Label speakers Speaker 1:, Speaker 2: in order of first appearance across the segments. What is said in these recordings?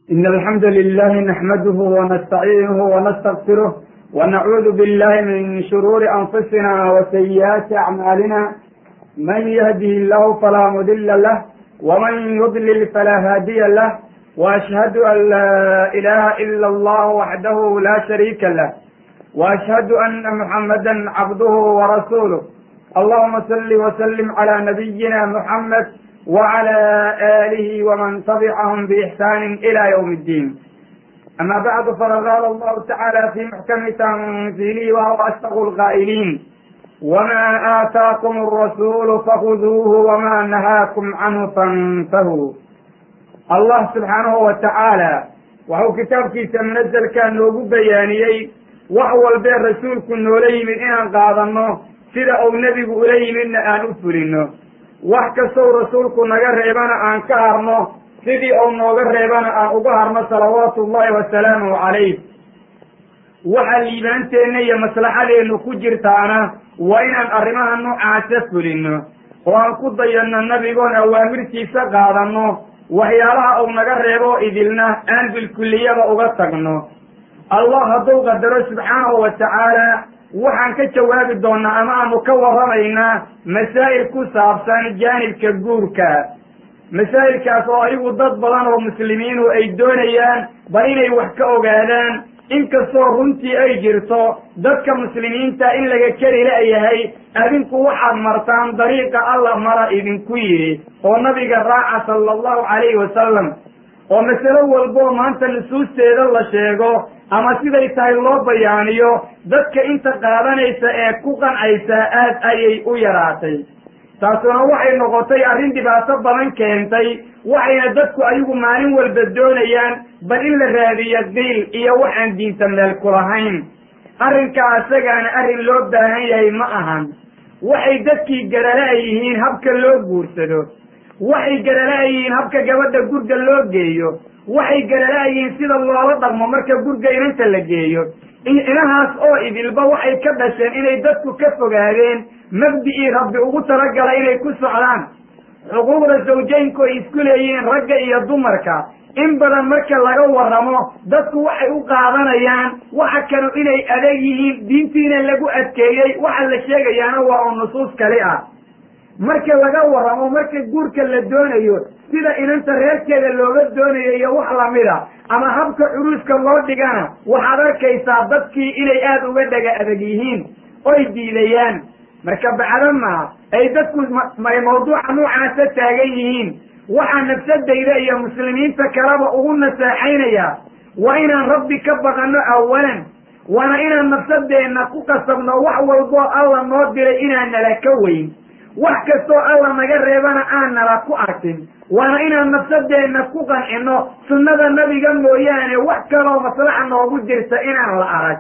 Speaker 1: إن الحمد لله نحمده ونستعينه ونستغفره ونعوذ بالله من شرور أنفسنا وسيئات أعمالنا. من يهده الله فلا مضل له ومن يضلل فلا هادي له، وأشهد أن لا إله إلا الله وحده لا شريك له، وأشهد أن محمدا عبده ورسوله. اللهم صل وسلم على نبينا محمد وعلى آله ومن تبعهم بإحسان إلى يوم الدين. أما بعد، فقد قال الله تعالى في محكم تنزيله وهو أصدق القائلين: وما آتاكم الرسول فخذوه وما نهاكم عنه فانتهوا. الله سبحانه وتعالى وهو kitaabkiisa منزلka noogu bayaaniyey wax walbee rasuulku noola yimid inaan qaadano, sida uu nebigu ula yimidna aan u fulino. wax kastoo rasuulku naga reebana aan ka harno, sidii uu nooga reebana aan uga harno, salawaatu ullahi wasalaamuhu calayh. waxa liibaanteenna iyo maslaxadeennu ku jirtaana waa inaan arrimaha noocaasa fulino oo aan ku dayanno nabigoon awaamirtiisa qaadanno, waxyaalaha uu naga reebo idilna aan bilkulliyaba uga tagno. allah hadduu qadaro subxaanahu wa tacaala waxaan ka jawaabi doonnaa ama aanu ka warramaynaa masaa'il ku saabsan jaanibka guurka. masaa'ilkaas oo ayagu dad badan oo muslimiinu ay doonayaan bal inay wax ka ogaadaan, inkastoo runtii ay jirto dadka muslimiinta in laga keli la'yahay. adinku waxaad martaan dariiqa allah mara idinku yidhi oo nabiga raaca sala allahu calayhi wasalam, oo masalo walboo maanta nusuusteeda la sheego ama siday tahay loo bayaaniyo, dadka inta qaadanaysa ee ku qancaysa aad ayay u yaraatay. taasuna waxay noqotay arrin dhibaato badan keentay, waxayna dadku ayagu maalin walba doonayaan bal in la raadiyo qiil iyo waxaan diinta meel ku lahayn. arrinkaa isagaana arrin loo baahan yahay ma ahan. waxay dadkii garala'yihiin habka loo guursado, waxay garala'yihiin habka gabadha gurga loo geeyo, waxay garala'yihiin sida loola dhaqmo marka gurga inanta la geeyo. inahaas oo idilba waxay ka dhasheen inay dadku ka fogaadeen mabdi'ii rabbi ugu talagalay inay ku socdaan. xuquuqda zawjaynku ay isku leeyihiin ragga iyo dumarka in badan marka laga warramo dadku waxay u qaadanayaan waxa kanu inay adag yihiin, diintiina lagu adkeeyey. waxa la sheegayaana waa oo nusuus kali ah. marka laga warramo marka guurka la doonayo sida inanta reerkeeda looga doonayo iyo wax lamida, ama habka curuuska loo dhigana waxaad arkaysaa dadkii inay aada uga dhaga adag yihiin oy diidayaan. marka bacdama ay dadku ay mawduuca noocaasa taagan yihiin, waxaa nafsadayda iyo muslimiinta kaleba ugu nasaaxaynaya waa inaan rabbi ka baqanno awalan, waana inaan nafsadeenna ku qasabno wax walboo alla noo diray inaan nala ka weyn, wax kastoo alla naga reebana aan nala ku arkin. waana inaan nafsadeenna ku qancinno sunnada nabiga mooyaane wax kaloo maslaxa noogu jirta inaan la arag.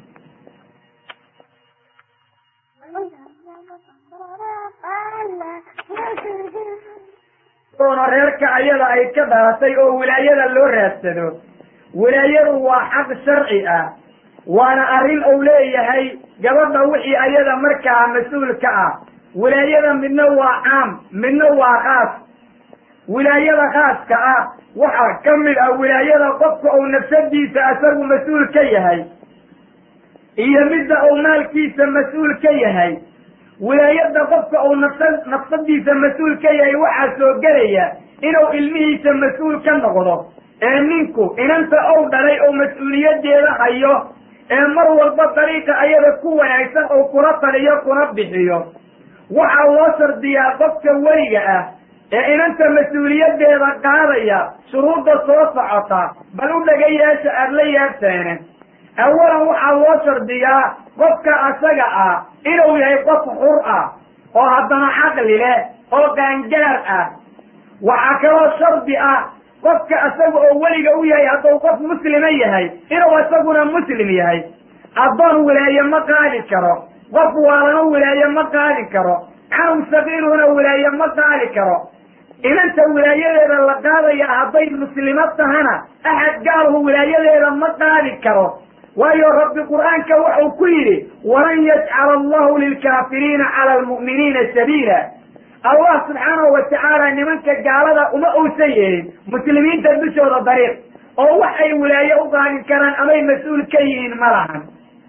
Speaker 1: oona reerka ayada ay ka dhalatay oo wilaayada loo raadsado. wilaayadu waa xaq sharci ah, waana arrin uu leeyahay gabadha wixii ayada markaa mas-uul ka ah. wilaayada midna waa caam, midna waa khaas. wilaayada khaaska ah waxaa ka mid ah wilaayada qofka uu nafsadiisa isagu mas-uul ka yahay iyo midda uu maalkiisa mas-uul ka yahay. wilaayada qofka uu nafsadiisa mas-uul ka yahay waxaa soo gelaya inuu ilmihiisa mas-uul ka noqdo, ee ninku inanta ou dhalay oo mas-uuliyadeeda hayo, ee mar walba dariiqa ayada ku wanaagsan oo kula taliyo kuna bixiyo. waxaa loo shardiyaa qofka weliga ah ee inanta mas-uuliyadeeda qaadaya shuruudda soo socota, bal u dhaga yeesha aad la yaabteene. awalan waxaa loo shardiyaa qofka asaga ah inuu yahay qof xur ah oo haddana caqli leh oo qaangaar ah. waxaa kaloo shardi ah qofka isaga oo weliga u yahay hadduu qof muslima yahay inuu isaguna muslim yahay. addoon wilaaye ma qaadi karo, qof waalana wilaaye ma qaadi karo, canug sagiiruna wilaaye ma qaadi karo. inanta wilaayadeeda la qaadaya hadday muslimo tahana axad gaalhu wilaayadeeda ma qaadi karo. waayo rabbi qur'aanka wuxuu ku yidhi: walan yajcala allahu lilkaafiriina cala almu'miniina sabiila. allah subxaanahu wa tacaala nimanka gaalada uma uusan yeelin muslimiinta dushooda dariiq. oo wax ay wilaaye u qaadin karaan amay mas-uul ka yihiin ma lahan.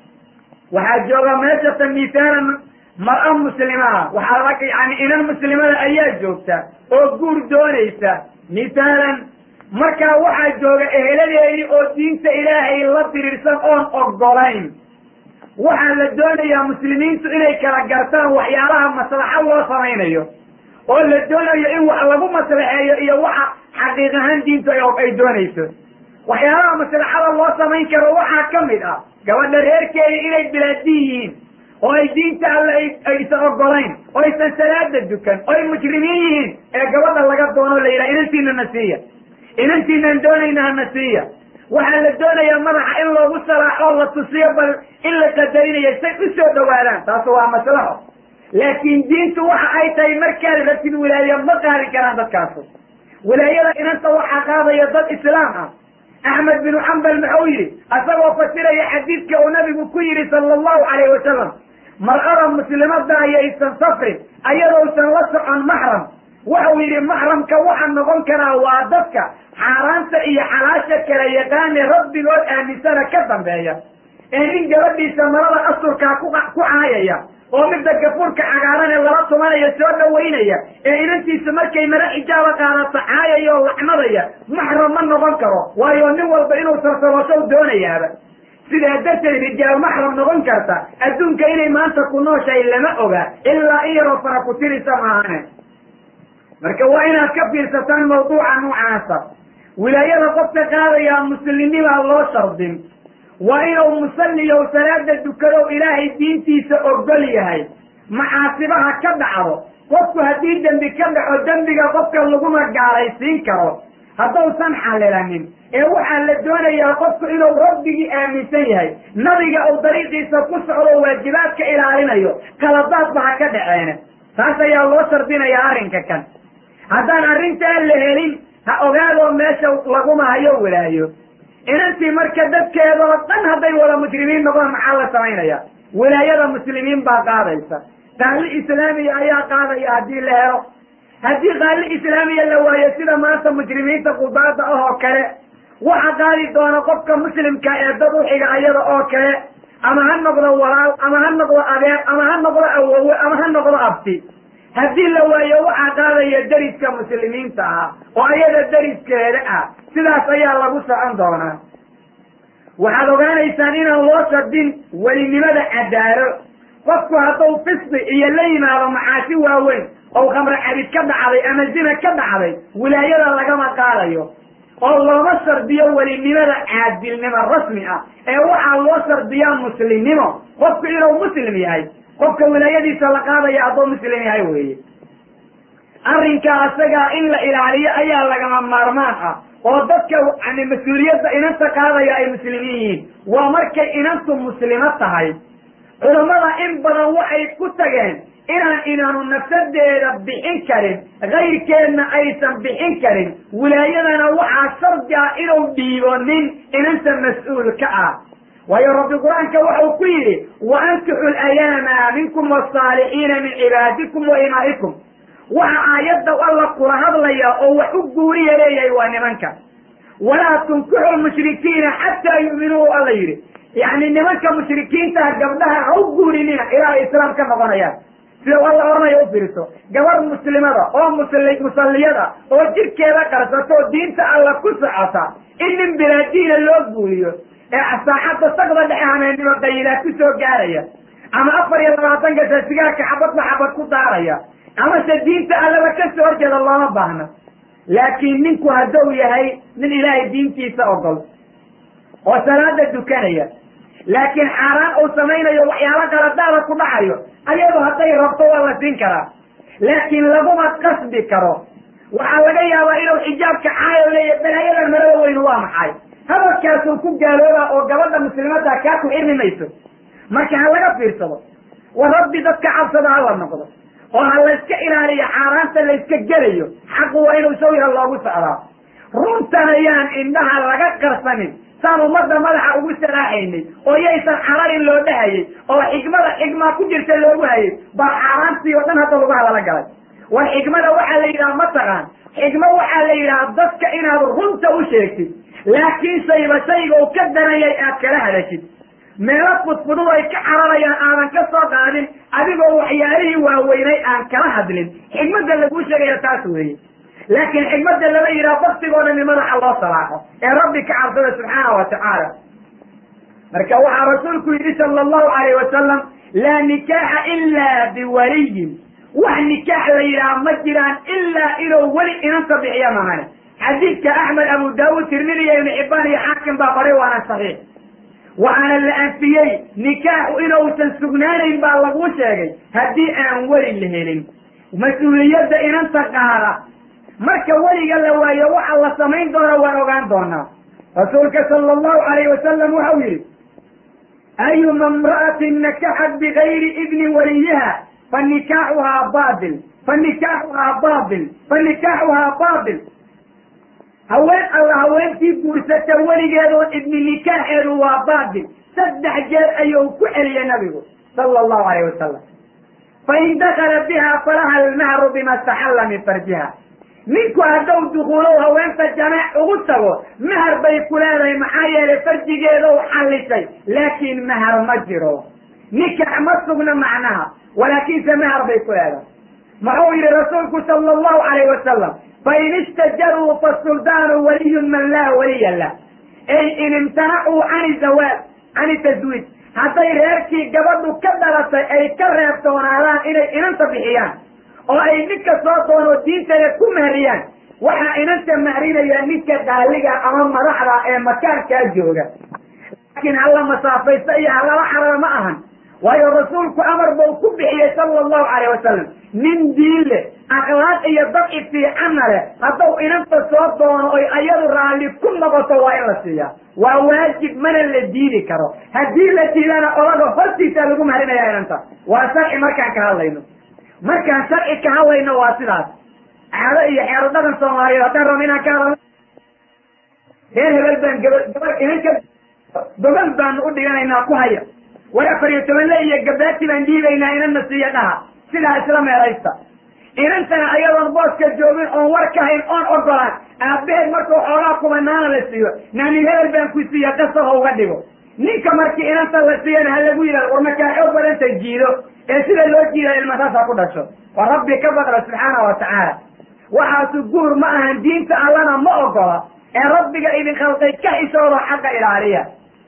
Speaker 1: waxaa jooga meeshata misaalan mar-a muslimaa, waxaa yani inan muslimada ayaa joogta oo guur doonaysa misaalan, markaa waxaa jooga eheladeedii oo diinta ilaahay la diriirsan oon ogolayn. waxaa la doonayaa muslimiintu inay kala gartaan waxyaalaha maslaxo loo samaynayo oo la doonayo in wax lagu maslaxeeyo iyo waxa xaqiiq ahaan diintu ay doonayso. waxyaalaha maslaxada loo samayn karo waxaa ka mid ah gabadha reerkeeda inay bilaadi yihiin oo ay diinta alle aysan ogolayn oo aysan salaada dukan oo ay mujrimiin yihiin ee gabadha laga doono la yidhaha inantiina na siiya, inantiinaan doonayna hana siiya. waxaa la doonayaa madaxa in loogu salaaxo la tusiyo bal in la qadarinayo say u soo dhawaadaan, taas waa maslaxo. laakiin diintu waxa ay tahay markaad rabtid wilaaye ma qaadi karaan dadkaasu. wilaayada inanta waxaa qaadaya dad islaam ah. axmed binu xambal muxuu yidhi asagoo fasiraya xadiidka uu nabigu ku yidhi sala allahu calayhi wasalam, mar-ada muslimada ayaysan safrin ayadousan la socon maxram. waxau yidhi maxramka waxa noqon karaa waa dadka xaaraanta iyo xalaasha kala yaqaane rabbigood aaminsana ka dambeeya, ee nin gabadhiisa marada asurkaa ku caayaya oo midda gafuurka cagaaran ee lala tumanaya soo dhawaynaya ee inantiisa markay mara xijaaba qaadato caayaya oo lacnadaya maxram ma noqon karo, waayo nin walba inuu sarsabooshow doonayaaba. sidaa darteed rijaal maxram noqon karta adduunka inay maanta ku nooshahay lama oga ilaa in yaroo fara ku tirisa maahane. marka waa inaad ka fiirsataan mawduuca noocaasa. wilaayada qofka qaadayaa muslimimaa loo shardin, waa inuu musalliyow salaada dukadow ilaahay diintiisa ogol yahay. macaasibaha ka dhacdo qofku haddii dembi ka dhaco dembiga qofka laguma gaalaysiin karo haddausan xalilanin, ee waxaa la doonayaa qofku inuu rabbigii aaminsan yahay, nabiga uu dariiqiisa ku socdo waajibaadka ilaalinayo, qaladaadba ha ka dhaceene. taas ayaa loo shardinayaa arrinka kan. haddaan arrintaa la helin ha ogaadoo meesha laguma hayo wilaayo. inantii marka dadkeedoo dhan hadday wada mujrimiin noqon maxaa la samaynaya? wilaayada muslimiin baa qaadaysa. qaali islaamiya ayaa qaadaya haddii la helo. haddii qaali islaamiya la waayo sida maanta mujrimiinta qudaada ah oo kale, waxa qaadi doona qofka muslimka ee dad u xiga ayada oo kale, ama ha noqdo walaal ama ha noqdo adeer ama ha noqdo awowe ama ha noqdo abti. haddii la waayo waxaa qaadaya deriska muslimiinta ah oo ayada deriskeeda ah. sidaas ayaa lagu socon doonaa. waxaad ogaanaysaan inaan loo shardin welinimada cadaalo. qofku hadduu fisqi iyo la yimaado macaasi waaweyn oo khamre cabid ka dhacday ama zina ka dhacday, wilaayada lagama qaadayo oo looma shardiyo welinimada caadilnimo rasmi ah, ee waxaa loo shardiyaa muslimnimo, qofku inuu muslim yahay. qofka wilaayadiisa la qaadaya hadduu muslim yahay weeye. arrinkaa asagaa in la ilaaliyo ayaa lagama maarmaan ah, oo dadka yani mas-uuliyadda inanta qaadaya ay muslimiin yihiin. waa markay inantu muslimo tahay. culammada in badan waxay ku tageen inaanu nafsadeeda bixin karin, kayrkeedna aysan bixin karin. wilaayadana waxaa shardi ah inuu dhiibo nin inanta mas-uul ka ah. waayo rabbi qur-aanka waxau ku yidhi waankixu layaama minkum wasaalixiina min cibaadikum wa imaa'ikum. waxa aayadda alla kula hadlaya oo wax u guuriya leeyahay waa nimanka. walaa tunkixu lmushrikiina xataa yu'minuu alla yidhi, yani nimanka mushrikiintaha gabdhaha ha u guurinina ilaa ay islaam ka noqonayaan. sida alla oranayo u firiso gabar muslimada oo musalliyada oo jirkeeda qarsato oo diinta alla ku socota in nin bilaadiina loo guuriyo ee saaxadda sagda dhexe hameennimo qayilaad ku soo gaaraya, ama 24 sigaarka xabadba xabad ku daaraya, amase diinta allaba ka soo horjeeda looma baahna. laakiin ninku hadduu yahay nin ilaahay diintiisa ogol oo salaada dukanaya, laakiin xaaraan uu samaynayo waxyaalo qaladaada ku dhacayo, ayadu hadday rabto waa la siin karaa, laakiin laguma qasbi karo. waxaa laga yaabaa inuu xijaabka caayo leeya balaayadan marada weynu waa maxay, hadalkaasuu ku gaalooba oo gabadha muslimadda kaa ku xirmi mayso. marka ha laga fiirsado, wa rabbi dadka cabsada ha la noqdo oo ha layska ilaaliyo xaaraanta layska gelayo. xaqu waa inuu sawira loogu socdaa. runtan ayaan indhaha laga qarsanin, saan ummadda madaxa ugu saraaxaynay oo yaysan xalarin loo dhahayay oo xigmaa ku jirta loogu hayay, baa xaaraantii oo dhan hadda lagu hadala galay. war xigmada waxaa la yidhaha mataqaan, xigmo waxaa la yidhaha dadka inaad runta u sheegtid, laakiin shayga uu ka danayay aad kala hadashid meelo fudfudud ay ka cararayaan aadan ka soo qaadin adigoo waxyaalihii waaweynay aan kala hadlin xigmadda laguu sheegaya taas weeye laakiin xigmadda lama yidhaha baktigooda in madaxa loo salaaxo ee rabbi ka cabsada subxaana wa tacaala marka waxaa rasuulku yidhi sala allahu calayh wasalam laa nikaaxa ilaa biwaliyin wax nikaax la yidhaha ma jiraan ilaa inuu weli inanta bixiya mahane xadiidka axmed abu daawuud tirmidi iyo ibnu xibbaan iyo xaakim baa qoray waana saxiix waxaana la anfiyey nikaaxu inuusan sugnaanayn baa laguu sheegay haddii aan weli la helin mas-uuliyadda inanta qaada marka weliga la waayo waxa la samayn doona waan ogaan doonaa rasuulka sala allahu calayh wasalam waxau yidhi ayuma imra'atin nakaxat bigayri idni waliyiha fanikaaxuhaa baatil fanikaaxuhaa baatil fanikaaxuhaa baatil haween alla haweentii guursata weligeedoon idni nikaaxeedu waa baatil 3 jeer ayuu ku celiyay nabigu sala allahu calayh wasalam fain dakala biha falaha almahru bima istaxalla min farjiha ninku hadduu dukuulow haweenta jamaac ugu tago mahar bay ku leedahay maxaa yeelay farjigeeda u xallisay laakiin mahar ma jiro nikax ma sugna macnaha walaakinse mahar bay ku leedahay muxuu yidhi rasuulku sala allahu calayh wasalam fain istajaruu fasuldaanu waliyun man laa waliya lah ay in imtanacuu cani taswiij hadday reerkii gabadhu ka dhalatay ay ka reebtoonaadaan inay inanta bixiyaan oo ay ninka soo doonoo diinteeda ku mahriyaan waxaa inanta mahrinaya ninka qaaliga ama madaxda ee makaankaa jooga laakiin hala masaafaysta iyo halala xarara ma ahan waayo rasuulku amar buu ku bixiyey sala allahu calayh wasalam nin diin leh akhlaaq iyo dabci fiicanna leh hadduu inanta soo doono oy ayadu raalli ku noqoto waa in la siiyaa waa waajib mana la diidi karo haddii la diidana olaga hortiisaa lagu mahrinaya inanta waa sharci markaan ka hadlayno markaan sharci ka hadlayno waa sidaas caado iyo xeero dhaqan soomaaliyeed haddaan rabo inaan ka hadalno reer hebel baan gabadh inanka gobol baanu u dhiganaynaa ku haya war 14 iyo gabaati baan dhiibaynaa inanna siiya dhaha sidaa isla meelaysta inantana ayadoon booska joogin oon war ka hayn oon ogolaan aabbaheed markuu xoogaa kumanaana la siiyo naani hebel baan ku siiya qasab ha uga dhigo ninka markii inanta la siiyana ha lagu yidhahdo war markaa xoog badanta jiido ee sida loo jiida ilmasaasa ku dhasho waa rabbi ka baqra subxaana wa tacaala waxaasu guur ma ahan diinta allana ma ogola ee rabbiga idin khalqay ka xishoodo xagga ilaaliya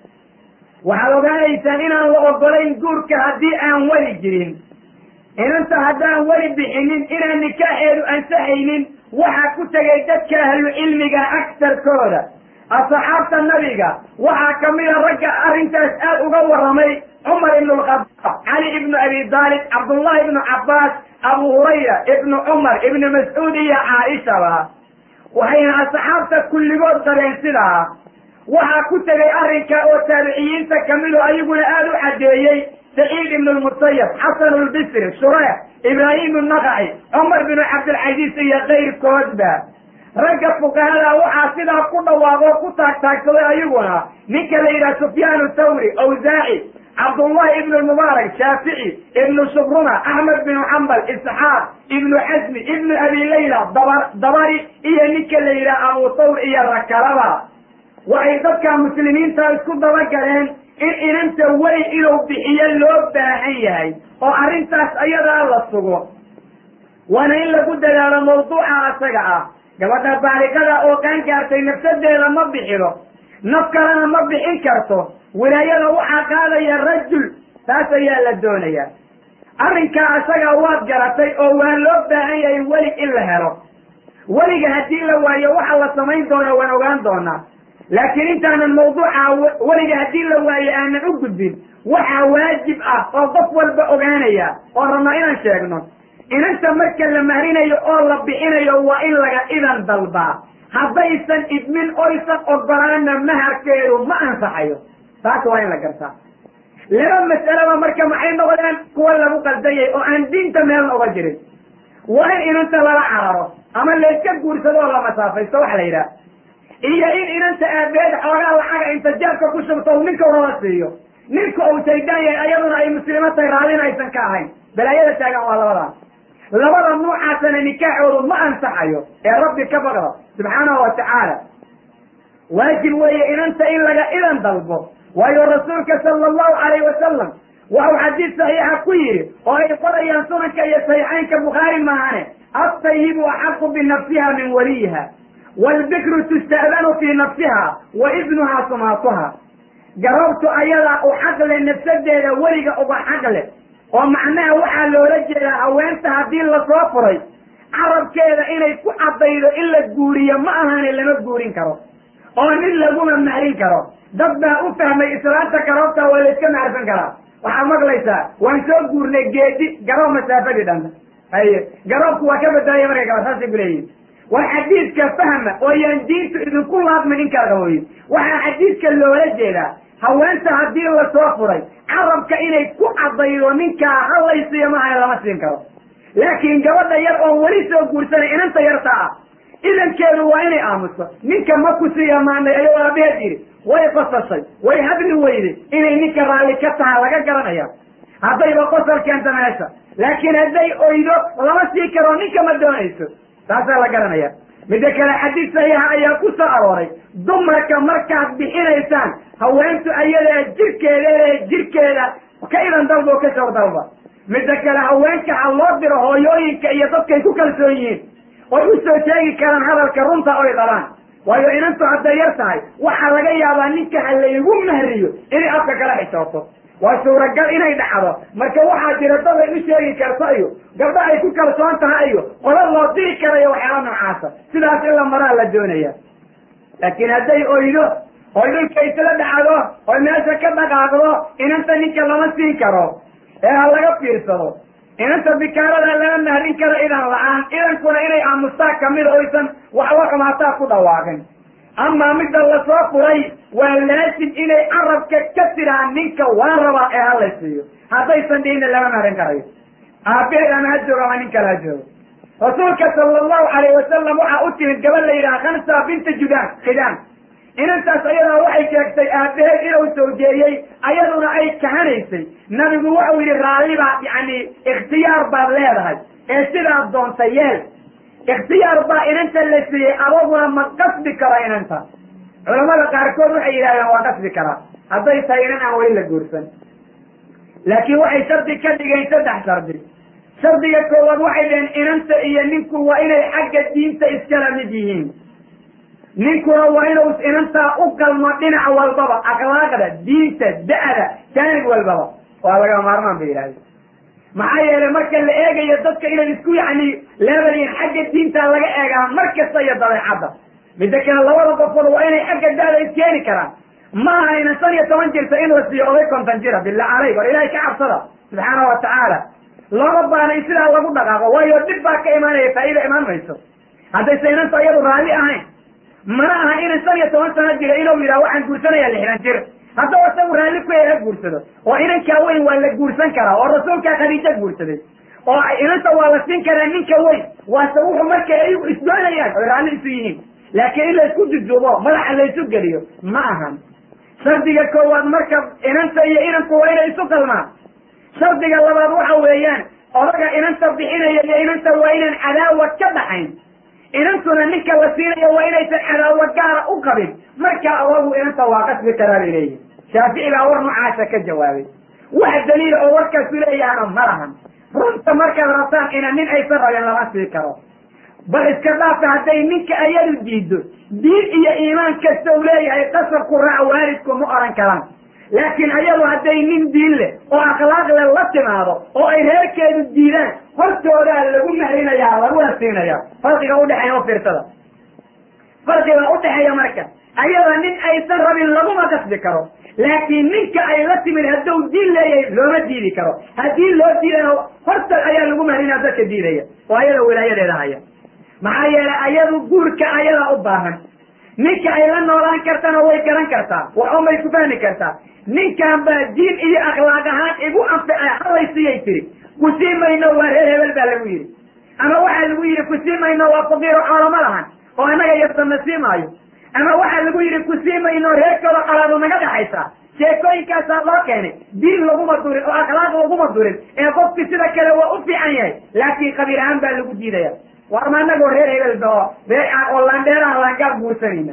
Speaker 1: waxaad ogaanaysaan inaan la ogolayn guurka haddii aan weli jirin inanta haddaan weli bixinin inaan nikaaxeedu ansaxaynin waxaa ku tegay dadka ahlu cilmiga agtarkooda asxaabta nabiga waxaa kamida ragga arrintaas aad uga warramay cumar ibnu alkhadaab cali ibnu abi daalib cabdullahi ibnu cabbaas abu hurayra ibnu cumar ibnu mascuud iyo caaishaba waxayna asxaabta kulligood qabeen sidaa waxaa ku tegay arrinka oo taabiciyiinta kamidu ayaguna aada u caddeeyey saciid ibnu lmusayab xasan lbisri shureex ibraahim naqaci cumar binu cabdilcaziis iyo kayrkoodba ragga fuqahada waxaa sidaa ku dhawaaqoo ku taagtaagsaday ayaguna ninka la yidhaha sufyaan thawri awsaaci cabdullahi ibnu mubaarak shaafici ibnu shubruma axmed binu xambal isxaaq ibnu xasmi ibnu abi layla dabari iyo ninka la yidhaha abu thawr iyo rakalaba waxay dadka muslimiinta isku dabagaleen in inanta weli inuu bixiyo loo baahan yahay oo arrintaas ayadaa la sugo waana in lagu dadaalo mawduuca asaga ah gabadha baaliqada oo qaangaartay nafsadeeda ma bixido naf kalena ma bixin karto wilaayada waxaa qaadaya rajul taas ayaa la doonaya arrinkaa asaga waad garatay oo waa loo baahan yahay weli in la helo weliga haddii la waayo waxa la samayn doona waan ogaan doonaa laakiin intaanan mawduuca weliga haddii la waayo aanan u gudbin waxaa waajib ah oo qof walba ogaanaya oo rabnaa inaan sheegno inanta marka la mahrinayo oo la bixinayo waa in laga idan dalbaa haddaysan idmin oysan ogolaana maharkeedu ma ansaxayo taas waa in la gartaa laba mas'alaba marka maxay noqdeen kuwa lagu qaldayay oo aan diinta meelna uga jirin waa in inanta lala cararo ama layska guursado oo la masaafaysto waxa la yidhaha iyo in inanta aabeed xoogaa lacaga inta jeebka ku shubto ninka urala siiyo ninka uu shaydaan yahay ayaduna ay muslimo tahay raadin aysan ka ahayn balaayada taagan waa labada nuucaasana nikaaxoodu ma ansaxayo ee rabbi ka baqda subxaanahu wa tacaala واجب وهي إن أنت إن لقى إذن ضلبه وهي رسولك صلى الله عليه وسلم وهو حديث صحيح كوير وهي قرأ ينصرك يا صحيحين كبخاري معنا الطيب أحق بنفسها من وليها والذكر تستأذن في نفسها وإذنها صماتها جربت أيضا أحقل النفسد وليك أبا حقل ومعناه وحال لو رجل أو أنت هدين لصوفري عرب كذا إنا يكون عضيض إلا الجورية ما أهان إلا ما الجورين كرو وأن إلا بوما النهرين كرو دبا أفهم إسرائيل كروبتا ولا كم عرفن كرو وحمق ليسا وانسو جورنا جيدي جرب مسافة جدا أي جربت وكبت دايما مريكا وساسي بليين والحديث كفهم وينجيت إذن كل هذا من إنكار قوي وحديث كاللو رجل هو أنت هدين لصوفري عرب كإنا يكون عضيض ومنك الله يصير معها إلا مسلم كرو لكن جواب يرقى وليس يقول سنة إن أنت يرتاع إذا كانوا وإني آمسوا منك ما كسي أمانا أيها بيديري ويقص شيء ويهبني ويدي إني نكر على كتها لك قرنيا هذا يبقى قصر كانت ناسا لكن هذا أيضا لما سيكروا منك ما دونيسوا تاسا لك قرنيا بدك الحديث صحيح أيها كسا أروري دمرك مركز بحين إنسان هو أنت أيها جركة وكأيضا ضربه وكسر ضربه midda kale haweenka ha loo diro hooyooyinka iyo dadkay ku kalsoon yihiin oy u soo sheegi karaan hadalka runta oy dhalaan waayo inantu hadday yar tahay waxaa laga yaabaa ninka ha laygu mahriyo inay afka kala xishoobto waa suuragal inay dhacdo marka waxaa jira dad ay u sheegi karto iyo gabdho ay ku kalsoon tahay iyo qola loo diri karayo waxyaala noocaasa sidaas in la maraa la doonaya laakiin hadday oydo oy dhulka isla dhacdo oy meesha ka dhaqaaqdo inanta ninka lama siin karo laga fiirsado inanta bikaarada laga nahrin karo idan la-aan idankuna inay aamustaa kamid oysan waxba xumaataa ku dhawaaqin amaa midda lasoo furay waa laasim inay carabka ka tiraan ninka waan rabaa ee hala siiyo haddaysan dhihinna lama nahrin karayo aabaheed ama ha joogo ama nin kale ha joogo rasuulka sala allahu calayhi wasalam waxaa u timid gabadh la yidhaha khamsa binta judaan khidaan inantaas ayadaa waxay sheegtay aabaheed inuu sawjeeyey ayaduna ay kahanaysay nabigu wuxuu yidhi raalliba yani ikhtiyaar baad leedahay ee sidaad doonta yeel ikhtiyaar baa inanta la siiyey adaguna ma qasbi karo inanta culamada qaarkood waxay yidhahdeen waa qasbi karaa hadday tahay inan aan weli la guursan laakiin waxay shardi ka dhigeen 3 shardi shardiga koowaad waxay dhaheen inanta iyo ninku waa inay xagga diinta iskala mid yihiin ninkuna waa inuu inantaa u galmo dhinac walbaba akhlaaqda diinta da'da jaanib walbaba waa laga maarmaan bay yidhahdeen maxaa yeelay marka la eegayo dadka inay isku yani leebaliin xagga diinta laga eegaa mar kasta iyo dabeecadda midda kale labada qofood waa inay xagga da'da iskeeni karaan ma aha inan 15 jirta in la siiyo oday 50 jira billah calayk war ilaahay ka cabsada subxaana wa tacaala lama baana in sidaa lagu dhaqaaqo waayo dhib baa ka imaanaya faa'iida imaan mayso haddaysa inanta iyadu raalli ahayn mana aha inan 15 sano jira inuu yidhaha waxaan guursanayaa 60 jir haddaba isagu raalli ku ha guursado oo inankaa weyn waa la guursan karaa oo rasuulkaa khadiijo guursaday oo inanta waa la siin karaa ninka weyn waase wuxuu markay ayagu isdoonayaan oy raalli isu yihiin laakiin in la isku duduubo madaxa laysu geliyo ma ahan shardiga koowaad marka inanta iyo inanku waa inay isu qalmaan shardiga labaad waxa weeyaan odaga inanta bixinaya iyo inanta waa inaan cadaawa ka dhaxayn inantuna ninka la siinayo waa inaysan cadaawa gaara u qabin markaa awagu inanta waa qasbi karaa bay leeyihin shaafici baa war noocaasa ka jawaabay wax daliila oo warkaasu leeyahana ma lahan runta markaad rabtaan ina nin aysan rabin lama sii karo bal iska dhaafta hadday ninka ayadu diido diin iyo iimaan kasta u leeyahay qasabku raac waalidku ma oran karaan laakiin ayadu hadday nin diin leh oo akhlaaq leh la timaado oo ay reerkeedu diidaan hortoodaa lagu mahrinayaa laguna siinayaa farqiga udhexeeya u fiirsada farqiga udhexeeya marka ayada nin aysan rabin laguma qasbi karo laakiin ninka ay la timid hadduu diin leeyahay looma diidi karo haddii loo diidana horta ayaa lagu mahrinaa dadka diidaya oo ayada wilaayadeeda haya maxaa yeelay ayadu guurka ayadaa u baahan ninka ay la noolaan kartana way garan kartaa waxumay ku fahmi kartaa ninkan baa diin iyo akhlaaq ahaan igu anficay halaysiyay tiri ku sii mayno waa reer hebel baa lagu yidhi ama waxaa lagu yidhi ku sii mayno waa faqiiro xoolama lahan oo annaga yarsanna sii maayo ama waxaa lagu yidhi ku sii mayno reerkooda qalaadu naga dhaxaysaa sheekooyinkaasaa loo keenay diin laguma durin oo akhlaaq laguma durin ee qofki sida kale waa u fiican yahay laakiin qabiil ahaan baa lagu diidaya warma anagoo reer hebel oo landheeraha laangaab guursanayna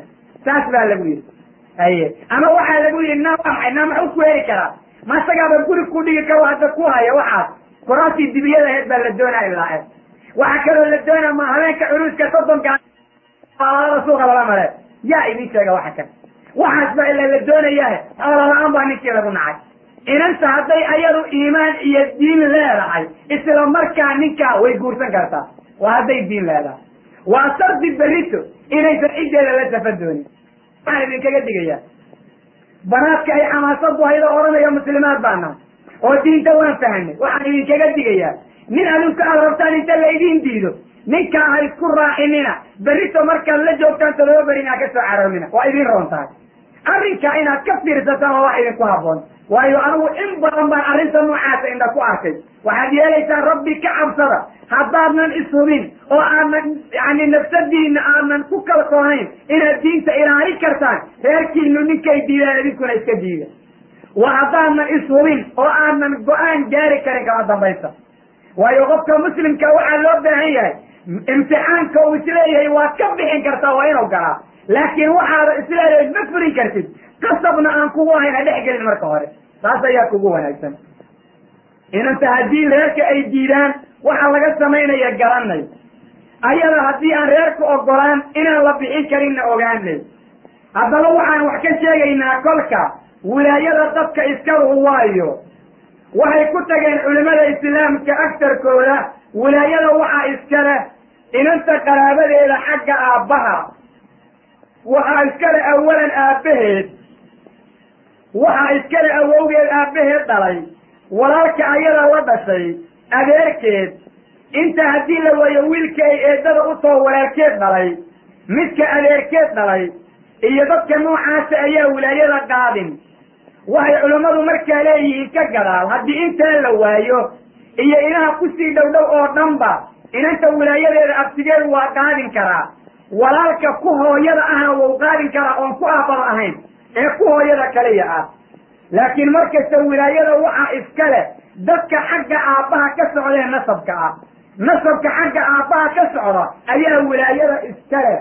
Speaker 1: saas baa lagu yidhi haye ama waxaa lagu yidhi naa maxuu ku heli karaa ma isagaaba guri ku dhigi karo hadda ku haya waxaas kuraastii dibiyada aheed baa la doonaya ilaa waxaa kaloo la doonaya ma habeenka curuuska soddonka suuqa lala mare yaa idin sheega waxa kan waxaas baa ila la doonayahe xoola-la-aan baa ninkii lagu nacay inanta hadday ayadu iimaan iyo diin leedahay isla markaa ninkaa way guursan kartaa waa hadday diin leedahay waa sardi berito inaysan ciddeeda la safan doonin waxaan idinkaga digayaa banaadka ay xamaasadu hayda odhanaya muslimaad baana oo diinta waan fahanay waxaan idinkaga digayaa nin adinku aad rabtaan inta la idiin diido ninkaa ha isku raaxinina berito markaad la joogtaan 7 beri inaad ka soo caroomina waa idin roon tahay arrinkaa inaad ka fiirsataan waa wax idinku habboon waayo anigu in badan baan arrinta noocaasa indha ku arkay waxaad yeelaysaan rabbi ka cabsada haddaadnan ishubin oo aadnan yani nafsadiina aadnan ku kalsoonayn inaad diinta ilaali kartaan reerkiinu ninkay diidaan idinkuna iska diida waa haddaadnan ishubin oo aadnan go-aan gaari karin kala dambaysa waayo qofka muslimka waxaa loo baahan yahay imtixaanka uu isleeyahay waad ka bixin kartaa waa inuu galaa laakiin waxaada isleeyahay ma furin kartid qasabna aan kugu ahayn ha dhex gelin marka hore taas ayaa kugu wanaagsan inanta haddii reerka ay diidaan waxa laga samaynaya garanay ayada haddii aan reerka ogolaan inaan la bixin karinna ogaanay haddaba waxaan wax ka sheegaynaa kolka wilaayada dadka iska waayo waxay ku tageen culimada islaamka agtarkooda wilaayada waxaa iskale inanta qaraabadeeda xagga aabbaha waxaa iskale awalan aabbaheed waxaa iskale awowgeed aabbaheed dhalay walaalka ayada la dhashay adeerkeed inta haddii la waayo wiilka ay eedada usoo walaalkeed dhalay midka adeerkeed dhalay iyo dadka noocaasa ayaa wilaayada qaadin waxay culammadu markaa leeyihiin ka gadaal haddii intaa la waayo iyo inaha kusii dhowdhow oo dhanba inanta wilaayadeeda abtigeedu waa qaadin karaa walaalka ku hooyada ahna wuu qaadin karaa oon ku aabada ahayn ee ku hooyada kaliya ah laakiin markasta wilaayada waxaa iska leh dadka xagga aabbaha ka socdee nasabka ah nasabka xagga aabbaha ka socda ayaa wilaayada iska leh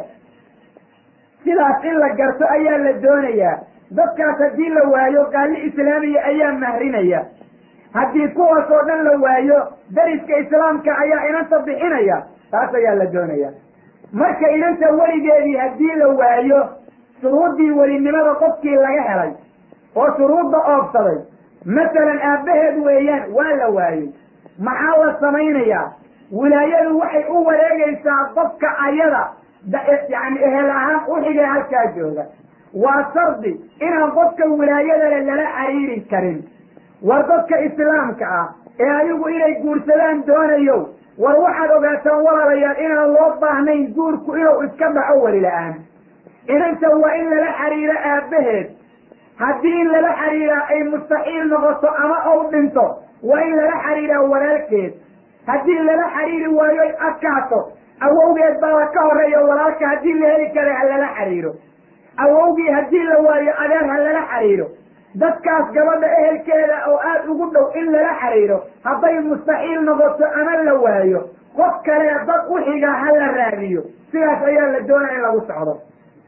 Speaker 1: sidaas in la garto ayaa la doonayaa dadkaas haddii la waayo qaali islaamiya ayaa mahrinaya haddii kuwaas oo dhan la waayo dariska islaamka ayaa inanta bixinaya taas ayaa la doonaya marka inanta weligeedii haddii la waayo shuruuddii welinimada qofkii laga helay oo shuruudda oobsaday masalan aabbaheed weeyaan waa la waayey maxaa la samaynayaa wilaayadu waxay u wareegaysaa qofka ayada yani ehel ahaan uxigee halkaa jooga waa sardi inaan qofka wilaayadale lala xiriiri karin war dadka islaamka ah ee adigu inay guursadaan doonayo war waxaad ogaataan walaalayaal inaan loo baahnayn guurku inuu iska dhaco weli la-aan inanta waa in lala xiriiro aabbaheed haddii in lala xiriiraa ay mustaxiil noqoto ama ou dhinto waa in lala xiriiraa walaalkeed haddii lala xiriiri waayo ay adkaato awowgeed baaba ka horreeya walaalka haddii la heli kara ha lala xiriiro awowgii haddii la waayo adeer ha lala xiriiro dadkaas gabadha ehelkeeda oo aada ugu dhow in lala xiriiro hadday mustaxiil noqoto ama la waayo qof kale dad uxiga ha la raadiyo sidaas ayaa la doonaya in lagu socdo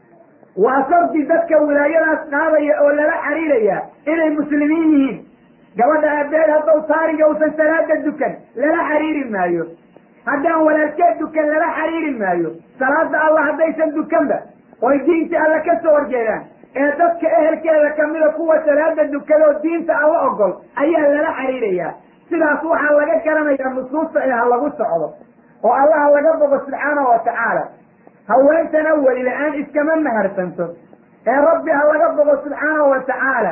Speaker 1: waa sardi dadka wilaayadaas qaadaya oo lala xiriiraya inay muslimiin yihiin gabadha aabeed haddaw taariga usan salaada dukan lala xiriiri maayo haddaan walaalkeed dukan lala xiriiri maayo salaada allah haddaysan dukanba oy diinta alla ka soo horjeedaan ee dadka ehelkeeda kamida kuwa salaada dukadoo diinta alla ogol ayaa lala xiriirayaa sidaas waxaa laga garanayaa nusuusta ee ha lagu socdo oo allaha laga bogo subxaanahu watacaala haweentana weli la-aan iskama maharsanto ee rabbi ha laga bogo subxaanahu watacaala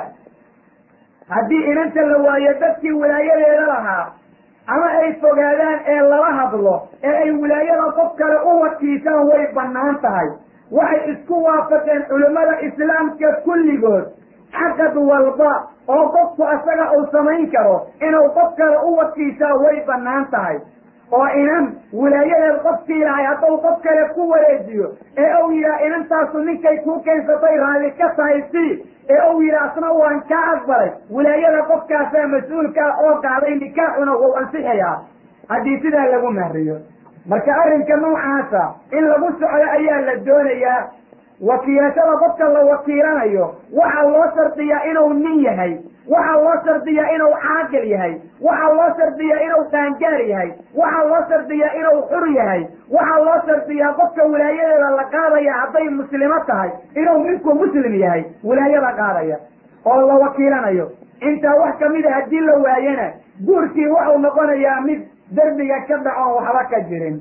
Speaker 1: haddii inanta la waayo dadkii wilaayadeeda lahaa ama ay fogaadaan ee lala hadlo ee ay wilaayada qof kale u wakiisaan way bannaan tahay waxay isku waafaqeen culimmada islaamka kulligood xaqad walba oo qofku asaga uu samayn karo inuu qof kale u wakiishaa way bannaan tahay oo inan wilaayadeed qofkii lahay hadduu qof kale ku wareejiyo ee uu yidhaha inantaasu ninkay kuu keensatay raalli ka tahay si ee uu yidhaha asna waan kaa aqbalay wilaayada qofkaasaa mas-uulkaa oo qaaday nikaaxuna wuu ansixayaa haddii sidaa lagu mahriyo marka arrinka noocaasa in lagu socdo ayaa la doonayaa wakiilashada qofka la wakiilanayo waxaa loo shardiyaa inuu nin yahay, waxaa loo shardiyaa inuu caaqil yahay, waxaa loo shardiyaa inuu qaangaar yahay, waxaa loo shardiyaa inuu xur yahay, waxaa loo shardiyaa qofka wilaayadeeda la qaadaya hadday muslimo tahay inuu ninku muslim yahay wilaayada qaadaya oo la wakiilanayo. intaa wax kamida haddii la waayana guurkii waxau noqonayaa mid derbiga ka dhacoon waxba ka jirin.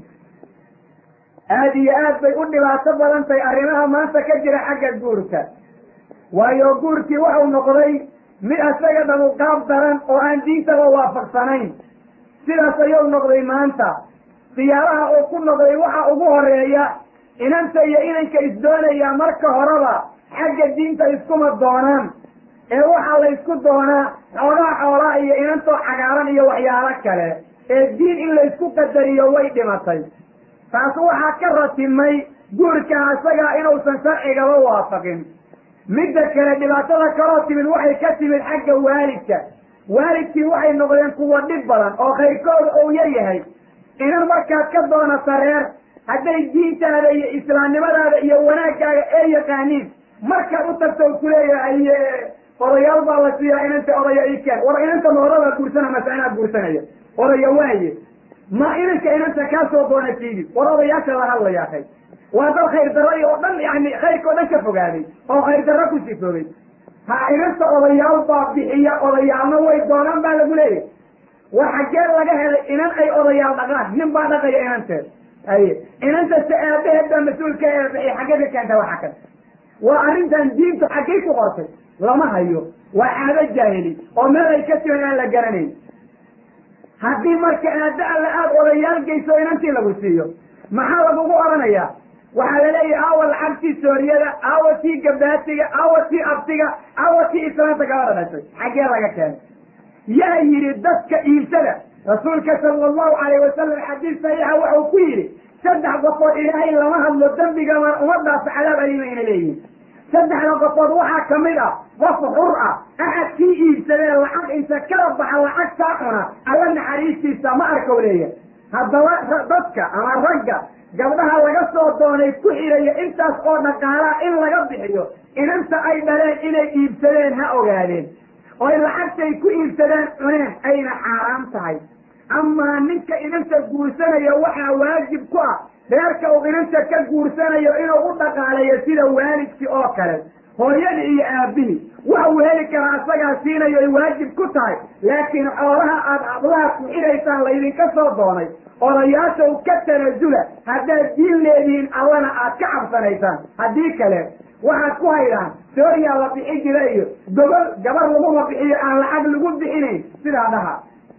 Speaker 1: aad iyo aad bay u dhibaato badan tahay arrimaha maanta ka jira xagga guurka, waayo guurkii waxau noqday mid asaga dhamu qaab daran oo aan diintaba waafaqsanayn. sidaas ayuu noqday maanta. siyaalaha uu ku noqday waxa ugu horeeya inanta iyo inanka isdoonaya marka horeba xagga diinta iskuma doonaan, ee waxaa la isku doonaa xoolaha iyo inantoo cagaaran iyo waxyaalo kale, ee diin in la isku qadariyo way dhimatay. taas waxaa ka ratimay guurka isagaa inuusan sharcigaba waafaqin. midda kale dhibaatada kaloo timid waxay ka timid xagga waalidka. waalidkii waxay noqdeen kuwa dhib badan oo khayrkooda uu yar yahay. inan markaad ka doonata reer hadday diintaada iyo islaamnimadaada iyo wanaaggaaga ee yaqaaniin, markaad u tagto u kuleeyahay odayaal baa la siiyaa inanta odaya ikeen, war inanta noorabaa guursana mase anaa guursanaya odaya waaye ma inanka inanta kaa soo doona tiidi, war odayaasha la hadlayaa kay waa dad khayr darro oo dhan yani khayrka o dhan ka fogaaday oo khayr darro ku sifoogay. ha inanta odayaal baa bixiya, odayaalna way doonaan baa lagu leeyahay. war xaggee laga helay inan ay odayaal dhaqaan? nin baa dhaqaya inanteed. haye inanta se aabaheed baa mas-uulka ee bixiya, xaggee ka keenta waxa kan? waa arrintan diintu xaggay ku qortay lama hayo, waa caado jaahili oo meel ay ka timan aan la garanayn. haddii marka aada alla aada odayaal geyso inantii lagu siiyo maxaa lagugu odhanayaa? waxaa laleeyahay aawa lacagtii sooriyada, aawa tii gabaatiga, aawa tii abtiga, aawa tii islaanta gabadha dhashay, xaggee laga keenay? yaa yidhi dadka iibsada. rasuulka sala allahu calayh wasalam xadiis saxiixa waxau ku yidhi 3 qofood ilaahay lama hadlo dembigama uma dhaafo cadaab alimayna leeyihin. 3 qofood waxaa kamid ah qof xur ah, axad kii iibsadee lacag inta kala baxa lacagtaa cuna alla naxariistiisa ma arkow leeyahay. haddaba dadka ama ragga gabdhaha laga soo doonay ku xidhaya intaas oo dhaqaalaa in laga bixiyo, inanta ay dhaleen inay iibsadeen ha ogaadeen, oy lacagtay ku iibsadeen cuneen ayna xaaraam tahay. amaa ninka inanta guursanayo waxaa waajib ku ah reerka uu inanta ka guursanayo inuu u dhaqaaleeyo sida waalidkii oo kale, hooyadii iyo aabihii waxau heli karaa asagaa siinayo ay waajib ku tahay. laakiin xoolaha aada hablaha ku xidhaysaan laydinka soo doonay odayaashaw ka tanasula haddaad diin leedihiin allana aad ka cabsanaysaan. haddii kale waxaad ku haydaan sooriyaa la bixin jira iyo gobol gabar laguma bixiyo aan lacag lagu bixinayn sidaa dhaha.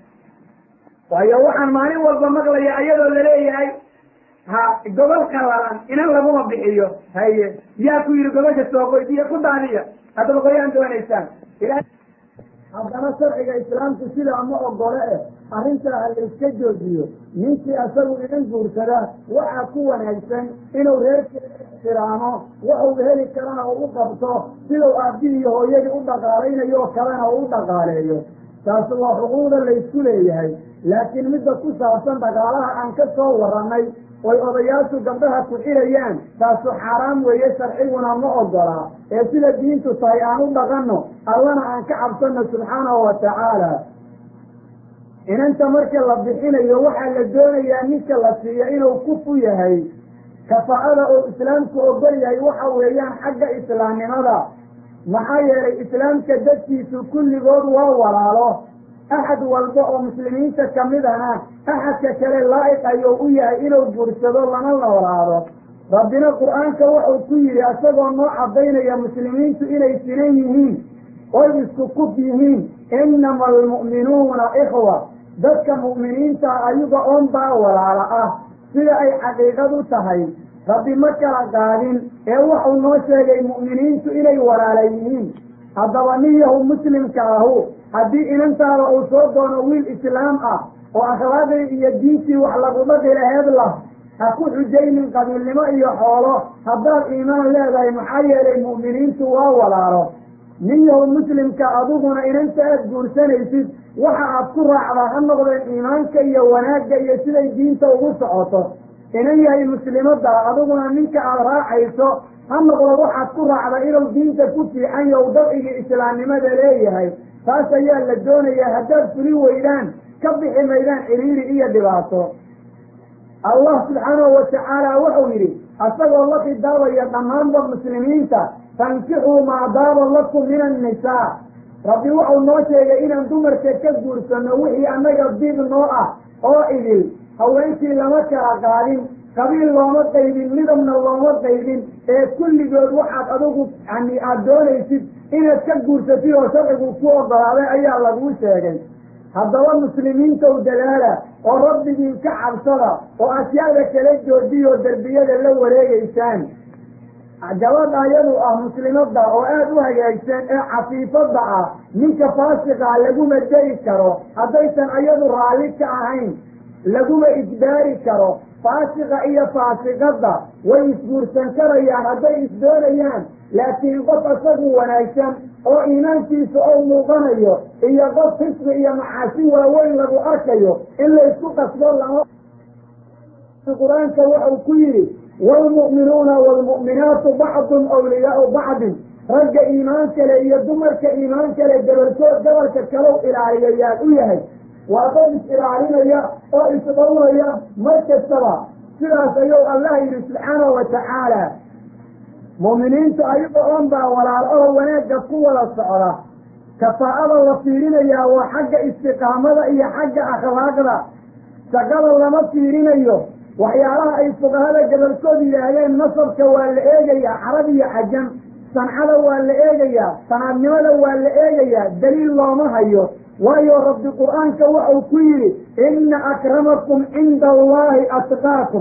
Speaker 1: waayo waxaan maalin walba maqlaya iyadoo laleeyahay ha gobol qallalan inan laguma bixiyo. haye yaa ku yidhi gobasha soo qoydiya ku daadiya haddaba qoyaan doonaysaan. haddana sharciga islaamku sidaa ma ogole arrintaa ha layska joojiyo. ninkii asagu inan guursada waxaa ku wanaagsan inuu reerkeeda ixtiraamo, waxuu heli karana uu u qabto sidau aabihii iyo hooyadii u dhaqaalaynayo oo kalena uu u dhaqaaleeyo. taas waa xuquuqda laysku leeyahay. laakiin midda ku saabsan dhaqaalaha aan ka soo warranay oy odayaashu gabdhaha ku xidhayaan taasu xaaraam weeye, sharciguna ma ogolaa. ee sida diintu tahay aan u dhaqanno, allana aan ka cabsanno subxaanahu wa tacaala. inanta marka la bixinayo waxaa la doonayaa ninka la siiya inuu kufu yahay. kafaa'ada oo islaamku ogol yahay waxa weeyaan xagga islaamnimada, maxaa yeelay islaamka dadkiisu kulligood waa walaalo. axad walba oo muslimiinta kamidana axadka kale laa'iq ayuu u yahay inuu guursado lana noolaado. rabbina qur-aanka wuxuu ku yidhi isagoo noo caddaynaya muslimiintu inay sinan yihiin oy isku kuf yihiin, innama almu'minuuna ikhwa. dadka mu'miniinta ayaga oon baa walaala ah sida ay xaqiiqadu tahay. rabbi ma kala qaadin ee wuxuu noo sheegay mu'miniintu inay walaala yihiin. haddaba nin yahu muslimka ahu haddii inantaada uu soo doono wiil islaam ah oo akhlaaqdii iyo diintii wax lagu dhaqi laheed lah, ha ku xujaynin qabiilnimo iyo xoolo haddaad iimaan leedahay, maxaa yeelay mu'miniintu waa walaalo. nin yahu muslimka adiguna inanta aad guursanaysid waxa aad ku raacdaa ha noqdeen iimaanka iyo wanaagga iyo siday diinta ugu socoto. inan yahay muslimada adiguna ninka aad raacayso noqdo waxaad ku raacda inuu diinta ku fiican yaho dabciga islaamnimada leeyahay taas ayaa la doonayaa. haddaad fuli weydaan ka bixi maydaan ciriiri iyo dhibaato. allah subxaanahu watacaala wuxuu yidhi asagoo la khidaabaya dhammaanba muslimiinta, fankixuu maa daaba lakum min annisaa. rabbi wuxuu noo sheegay inaan dumarka ka guursanno wixii annaga dib noo ah oo idil. haweenkii lama kala qaadin, qabiil looma qaybin, midabna looma qaybin, ee kulligood waxaad adigu aad doonaysid inaad ka guursatid oo sharcigu ku ogolaaday ayaa laguu sheegay. haddaba muslimiintow dadaala oo rabbigiin ka cabsada oo ashyaada kala joojiyo derbiyada la wareegaysaan. gabadha ayadu ah muslimadda oo aada u hagaagsan ee cafiifadda ah ninka faasiqa laguma deri karo haddaysan ayadu raalli ka ahayn, laguma ijbaari karo. faasiqa iyo faasiqadda way isguursan karayaan hadday isdoonayaan, laakiin qof isagu wanaagsan oo iimaankiisa oo muuqanayo iyo qof fisqi iyo macaasi waaweyn lagu arkayo in laysku qasbo lama. qur-aanka wuxuu ku yidhi waalmu'minuuna waalmu'minaatu bacdun awliyaau bacdin. ragga iimaan kale iyo dumarka iimaan kale gabalkood gabalka kalow ilaaliyayaal u yahay. waa dad is-ilaalinaya oo isdhowraya mar kastaba. sidaas ayuu allah yidhi subxaanahu watacaala. mu'miniinta ayaga oon baa walaal oo wanaagga ku wada socda. kafaa'ada la fiirinayaa waa xagga istiqaamada iyo xagga akhlaaqda. shaqada lama fiirinayo. waxyaalaha ay fuqahada gabalkood yidhaahdeen nasabka waa la eegayaa, carab iyo cajam. sancada waa la eegayaa, sanaadnimada waa la eegayaa. daliil looma hayo, waayo rabbi qur-aanka wuxuu ku yidhi inna akramakum cinda allahi atqaakum.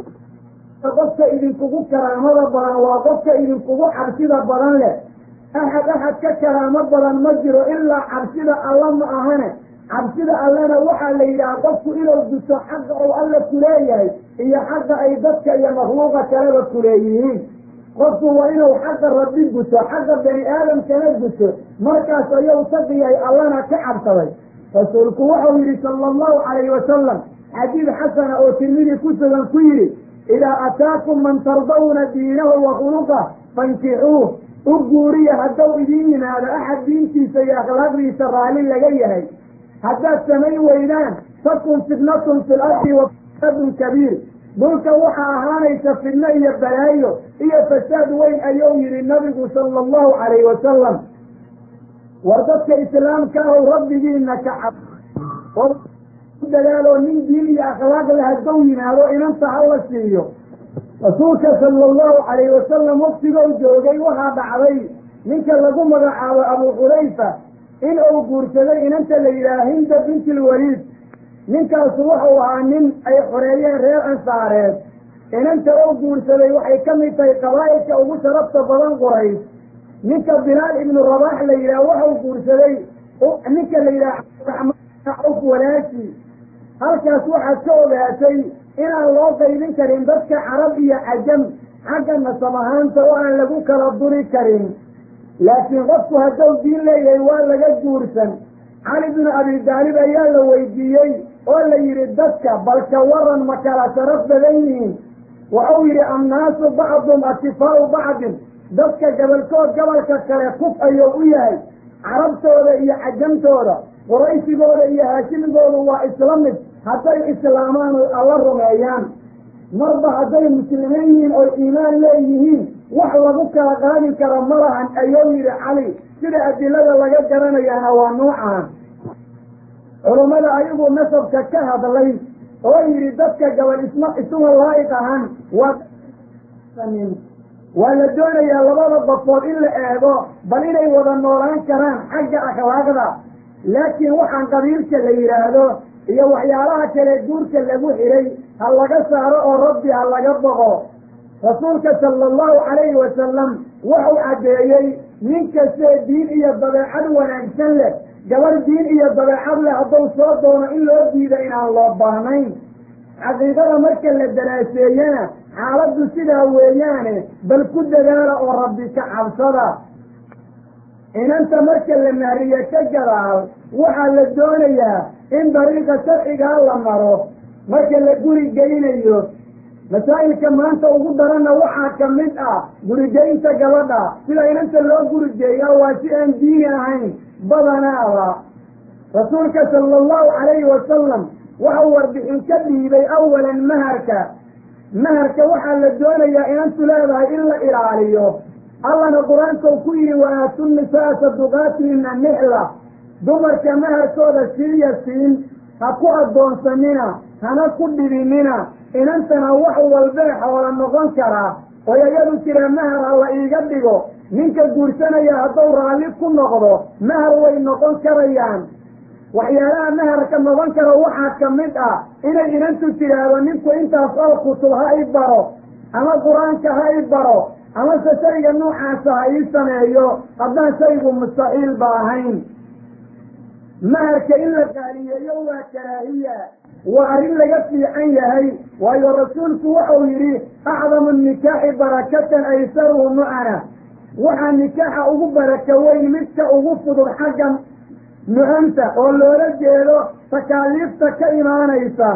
Speaker 1: qofka idinkugu karaamada badan waa qofka idinkugu cabsida badan leh. axad ka karaamo badan ma jiro ilaa cabsida alla ma ahane. cabsida allena waxaa la yidhaha qofku inuu guto xaqa uu alla kuleeyahay iyo xaqa ay dadka iyo makhluuqa kaleba kuleeyihiin. qofku waa inuu xaqa rabbi guto, xaqa bani aadamkana guto, markaas ayuu taqiyahay allana ka cabsaday. rasuulku wuxuu yidhi sala allahu calayhi wasalam xadiid xasana oo tirmidi ku sugan ku yidhi idaa ataakum man tardawna diinahu wa khuluqah fankixuuh. u guuriya hadduu idiin yimaado axad diintiisa iyo akhlaaqdiisa raalli laga yahay. haddaad samayn weydaan takun fitnatun fi lardi wa fasaadun kabiir. dhulka waxaa ahaanaysa fidno iyo balaayo iyo fasaad weyn ayuu yidhi nabigu sala allahu calayhi wasalam. war dadka islaamka ahow rabbigiina ka cab oo ku dadaaloo nin diin iyo akhlaaq le hadduu yimaado inanta hala siiyo. rasuulka sala allahu calayhi wasalam waqtigou joogay waxaa dhacday ninka lagu magacaabo abu xudayfa in uu guursaday inanta la yidhaha hinda binti lwaliid. ninkaasu wuxuu ahaa nin ay xoreeyeen reer ansaareed. inanta uu guursaday waxay ka mid tahay qabaa'ilka ugu sharafta badan quraysh. ninka bilaal ibnu rabaax la yidhaha wuxuu guursaday ninka la yidhaha cabdiraxmaan cawf walaashii. halkaas waxaad ka ogaatay inaan loo qaybin karin dadka carab iyo cajam xagga nasab ahaanta oo aan lagu kala duri karin. laakiin qofku hadduu diin leeyahay waa laga guursan. cali binu abi daalib ayaa la weydiiyey oo la yidhi dadka balka waran ma kala sharaf badan yihiin. wuxuu yidhi annaasu bacdum atifaau bacdin. dadka gabalkood gabalka kale kuf ayuu u yahay. carabtooda iyo cajamtooda, qurayshigooda iyo haashimigooda waa isla mid hadday islaamaan oy alla rumeeyaan. marba hadday muslimiin yihiin oy iimaan leeyihiin wax lagu kala qaadi karo ma lahan ayuu yidhi cali. sida adilada laga garanayaana waa nuucahan. culummada ayagu nasabka ka hadlay oo yidhi dadka gabal isuma laa'iq ahan waa la doonayaa labada qofood in la eego bal inay wada noolaan karaan xagga akhlaaqda. laakiin waxaan qabiilka la yidhaahdo iyo waxyaalaha kale guurka lagu xiray ha laga saaro oo rabbi ha laga boqo. rasuulka sala allahu calayhi wasalam wuxuu caddeeyey nin kastee diin iyo dabeecad wanaagsan leh, gabarh diin iyo dabeecad leh hadduu soo doono in loo diida inaan loo baahnayn. xaqiiqada marka la daraaseeyana xaaladdu sidaa weeyaane bal ku dadaala oo rabbi ka cabsada. inanta marka la mahriye ka gadaal waxaa la doonayaa in dariiqa sharcigaa la maro. marka la guri geynayo masaa'ilka maanta ugu daranna waxaa ka mid ah gurigeynta gabadha sida inanta loo gurigeeyaa waa si aan diini ahayn badanaaba rasuulka sala allahu calayhi wasalam waxau warbixin ka dhiibay awalan maharka waxaa la doonayaa inantu leedahay in la ilaaliyo allana qur-aankau ku yidhi wa aatu nisaa saduqaatihina nixla dumarka maharkooda siiya siin ha ku addoonsanina hana ku dhibinina inantana wax walbee xoola noqon karaa oy iyadu tira mahar ha la iiga dhigo ninka guursanaya hadduu raalli ku noqdo mahar way noqon karayaan waxyaalaha maharka noqon karo waxaa ka mid ah inay inantu tidhaahdo ninku intaas oo kutub ha i baro ama qur-aanka ha i baro amase shayga noocaasa ha ii sameeyo haddaan shaygu mustaxiil ba ahayn maharka in la qaaliyeeyo waa karaahiya waa arrin laga fiican yahay waayo rasuulku wuxuu yidhi acdamu nikaaxi barakatan aysaruhu mu'ana waxaa nikaaxa ugu baraka weyn midka ugu fudud xagga nu'anta oo loola jeedo takaaliifta ka imaanaysa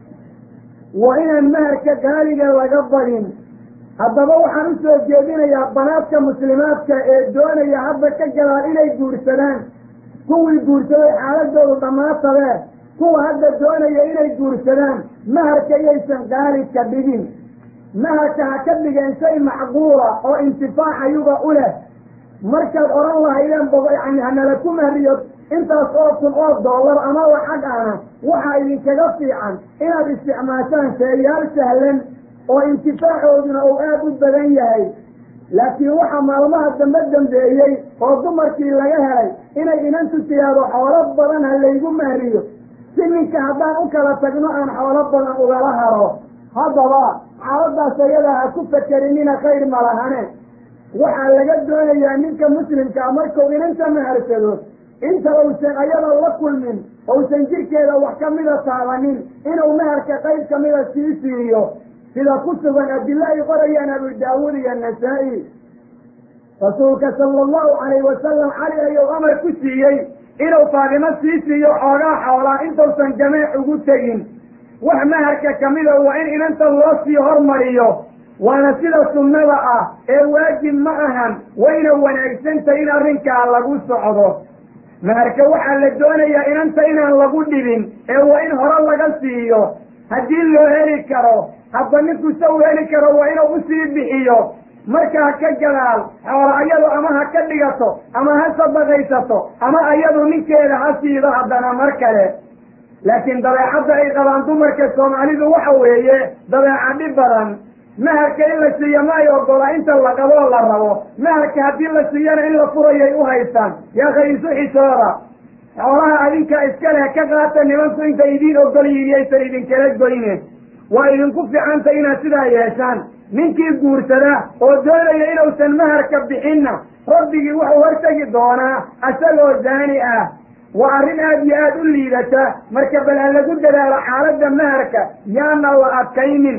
Speaker 1: waa inaan maharka qaaliga laga badin haddaba waxaan u soo jeedinayaa banaadka muslimaadka ee doonaya hadda ka gadaal inay guursadaan kuwii guursaday xaaladoodu dhammaatadee kuwa hadda doonaya inay guursadaan maharka iyaysan qaali ka dhigin maharka ha ka dhigeen shay macquula oo intifaacayuba u leh markaad odhan lahaydeen yani hanala ku mahriyo intaas oo kun oo dollar ama lacag ahna waxaa idinkaga fiican inaad isticmaashaan sheeyaal sahlan oo intifaacooduna uu aad u badan yahay laakiin waxaa maalmaha dambeeyey oo dumarkii laga helay inay inantu tihaahdo xoolo badan ha laygu mahriyo si ninka haddaan u kala tagno aan xoolo badan ugala haro haddaba xaaladaas ayadaa ha ku fakerinina khayr malahane waxaa laga doonayaa ninka muslimkaa markuu inanta maharsado inta uusan ayada la kulmin ousan jirkeeda wax kamida taabanin inuu maharka qayb kamida sii siiyo sida ku sugan adilla ay qorayaan abu daawuud iyo nasaa-i rasuulka sala allahu calayhi wasalam cali ayuu amar ku siiyey inuu faadimo sii siiyo xoogaa xoolaa intausan jameec ugu tegin wax maharka kamida waa in inanta loo sii hormariyo waana sida sunnada ah ee waajib ma ahan wayna wanaagsantahay in arrinkaa lagu socdo maharka waxaa la doonayaa inanta inaan lagu dhibin ee waa in hore laga siiyo haddii loo heli karo hadba ninku sa u heli karo waa inuu usii bixiyo markaa ka gadaal xoola ayadu ama ha ka dhigato ama ha sadaqaysato ama ayadu ninkeeda ha siido haddana mar kale laakiin dabeecadda ay qabaan dumarka soomaalidu waxa weeye dabeeca dhib badan maharka in la siiyo ma ay ogola inta la qaboo la rabo maharka haddii la siiyana in la furayay u haystaan yaakhay isu xishooda xoolaha adinka iska leh ka qaata nimanku intay idiin ogol yihiin yaysan idinkala goyne waa idinku fiicanta inaad sidaa yeeshaan ninkii guursada oo doonaya inuusan maharka bixinna rabbigii wuxuu hortegi doonaa asagoo zaani ah waa arrin aad iyo aad u liidata marka bal ha lagu dadaalo xaaladda maharka yaana la adkaynin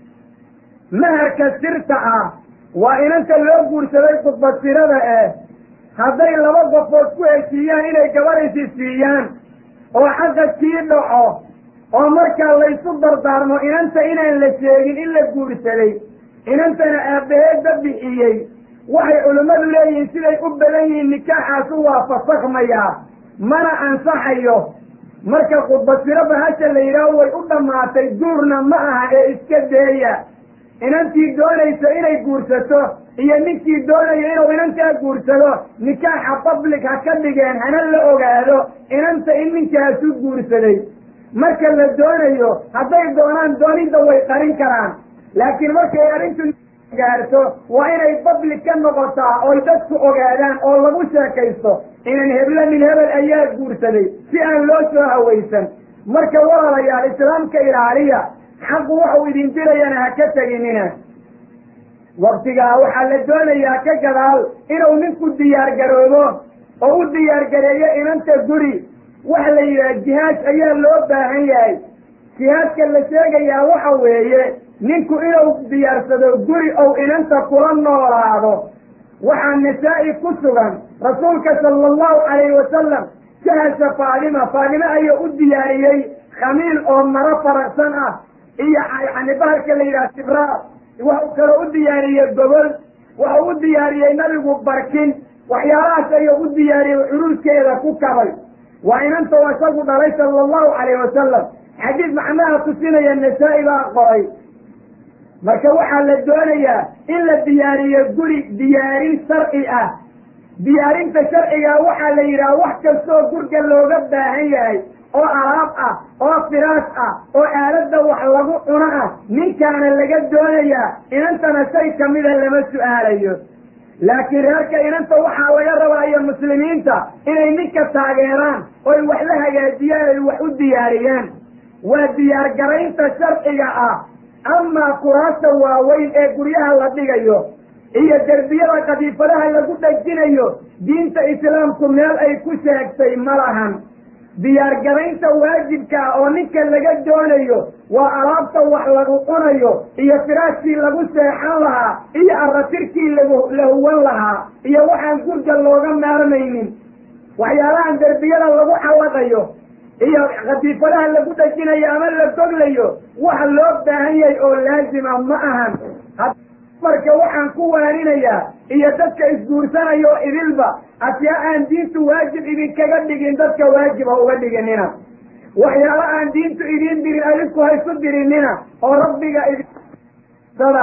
Speaker 1: maharka sirta ah waa inanta loo guursaday khudbasirada hadday laba qofood ku heshiiyaan inay gabadhaysi siiyaan oo xagga kii dhaco oo markaa laysu dardaarmo inanta inaan la sheegin in la guursaday inantana aabbaheedda bixiyey waxay culimmadu leeyihiin siday u badan yihiin nikaaxaasu waa fasakhmayaa mana ansaxayo marka khudbasiro bahasha la yidhaaho way u dhammaatay guurna ma aha ee iska deeya inantii doonaysa inay guursato iyo ninkii doonaya inuu inantaa guursado nikaaxa public ha ka dhigeen hana la ogaado inanta in ninkaasu guursaday marka la doonayo hadday doonaan doonidda way qarin karaan laakiin markay arrintu gaarto waa inay public ka noqotaa oy dadku ogaadaan oo lagu sheekaysto inan hebla nin hebel ayaa guursaday si aan loo soo hawaysan marka walaalayaal islaamka ilaaliya xaqu waxuu idin dirayana ha ka teginina waktigaa waxaa la doonayaa ka gadaal inuu ninku diyaar garoobo oo u diyaar gareeyo inanta guri waxa la yidhaha jihaad ayaa loo baahan yahay jihaadka la sheegayaa waxa weeye ninku inuu diyaarsado guri ou inanta kula noolaado waxaa nasaa-i ku sugan rasuulka sala allahu calayhi wasalam jahasa faadima ayuu u diyaariyey khamiil oo maro faraqsan ah iyo yani bahalka la yidhaha sibraar, waxuu kaloo u diyaariyey gogol, waxuu u diyaariyey nabigu barkin, waxyaalahaas ayuu u diyaariyey curuuskeeda ku kabay. waa inantoo isagu dhalay sala allahu calayhi wasalam. xadiis macnaha tusinaya nasaa-i baa qoray. marka waxaa la doonayaa in la diyaariyo guri diyaarin sharci ah. diyaarinta sharcigaa waxaa la yidhaha wax kastoo gurga looga baahan yahay oo alaab ah, oo firaas ah, oo aaladda wax lagu cuno ah, ninkaana laga doonayaa. inantana shay kamida lama su-aalayo. laakiin reerka inanta waxaa laga rabaa iyo muslimiinta inay ninka taageeraan, oy wax la hagaajiyaan, oy wax u diyaariyaan. waa diyaargaraynta sharciga ah. amaa kuraasta waaweyn ee guryaha la dhigayo iyo derbiyada kadiifadaha lagu dhejinayo, diinta islaamku meel ay ku sheegtay ma lahan. diyaargaraynta waajibka ah oo ninka laga doonayo waa alaabta wax lagu cunayo iyo firaashkii lagu seexan lahaa iyo arratirkii la huwan lahaa iyo waxaan gurga looga maarmaynin. waxyaalahan derbiyada lagu xawaqayo iyo kadiifadaha lagu dhejinayo ama la goglayo waxa loo baahan yahay oo laazima ma ahan. marka waxaan ku waaninayaa iyo dadka isguursanaya oo idilba asyaa aan diintu waajib idinkaga dhigin dadka waajib ha uga dhiginina. waxyaala aan diintu idiin dirin adinku haysu dirinina oo rabbiga idinsada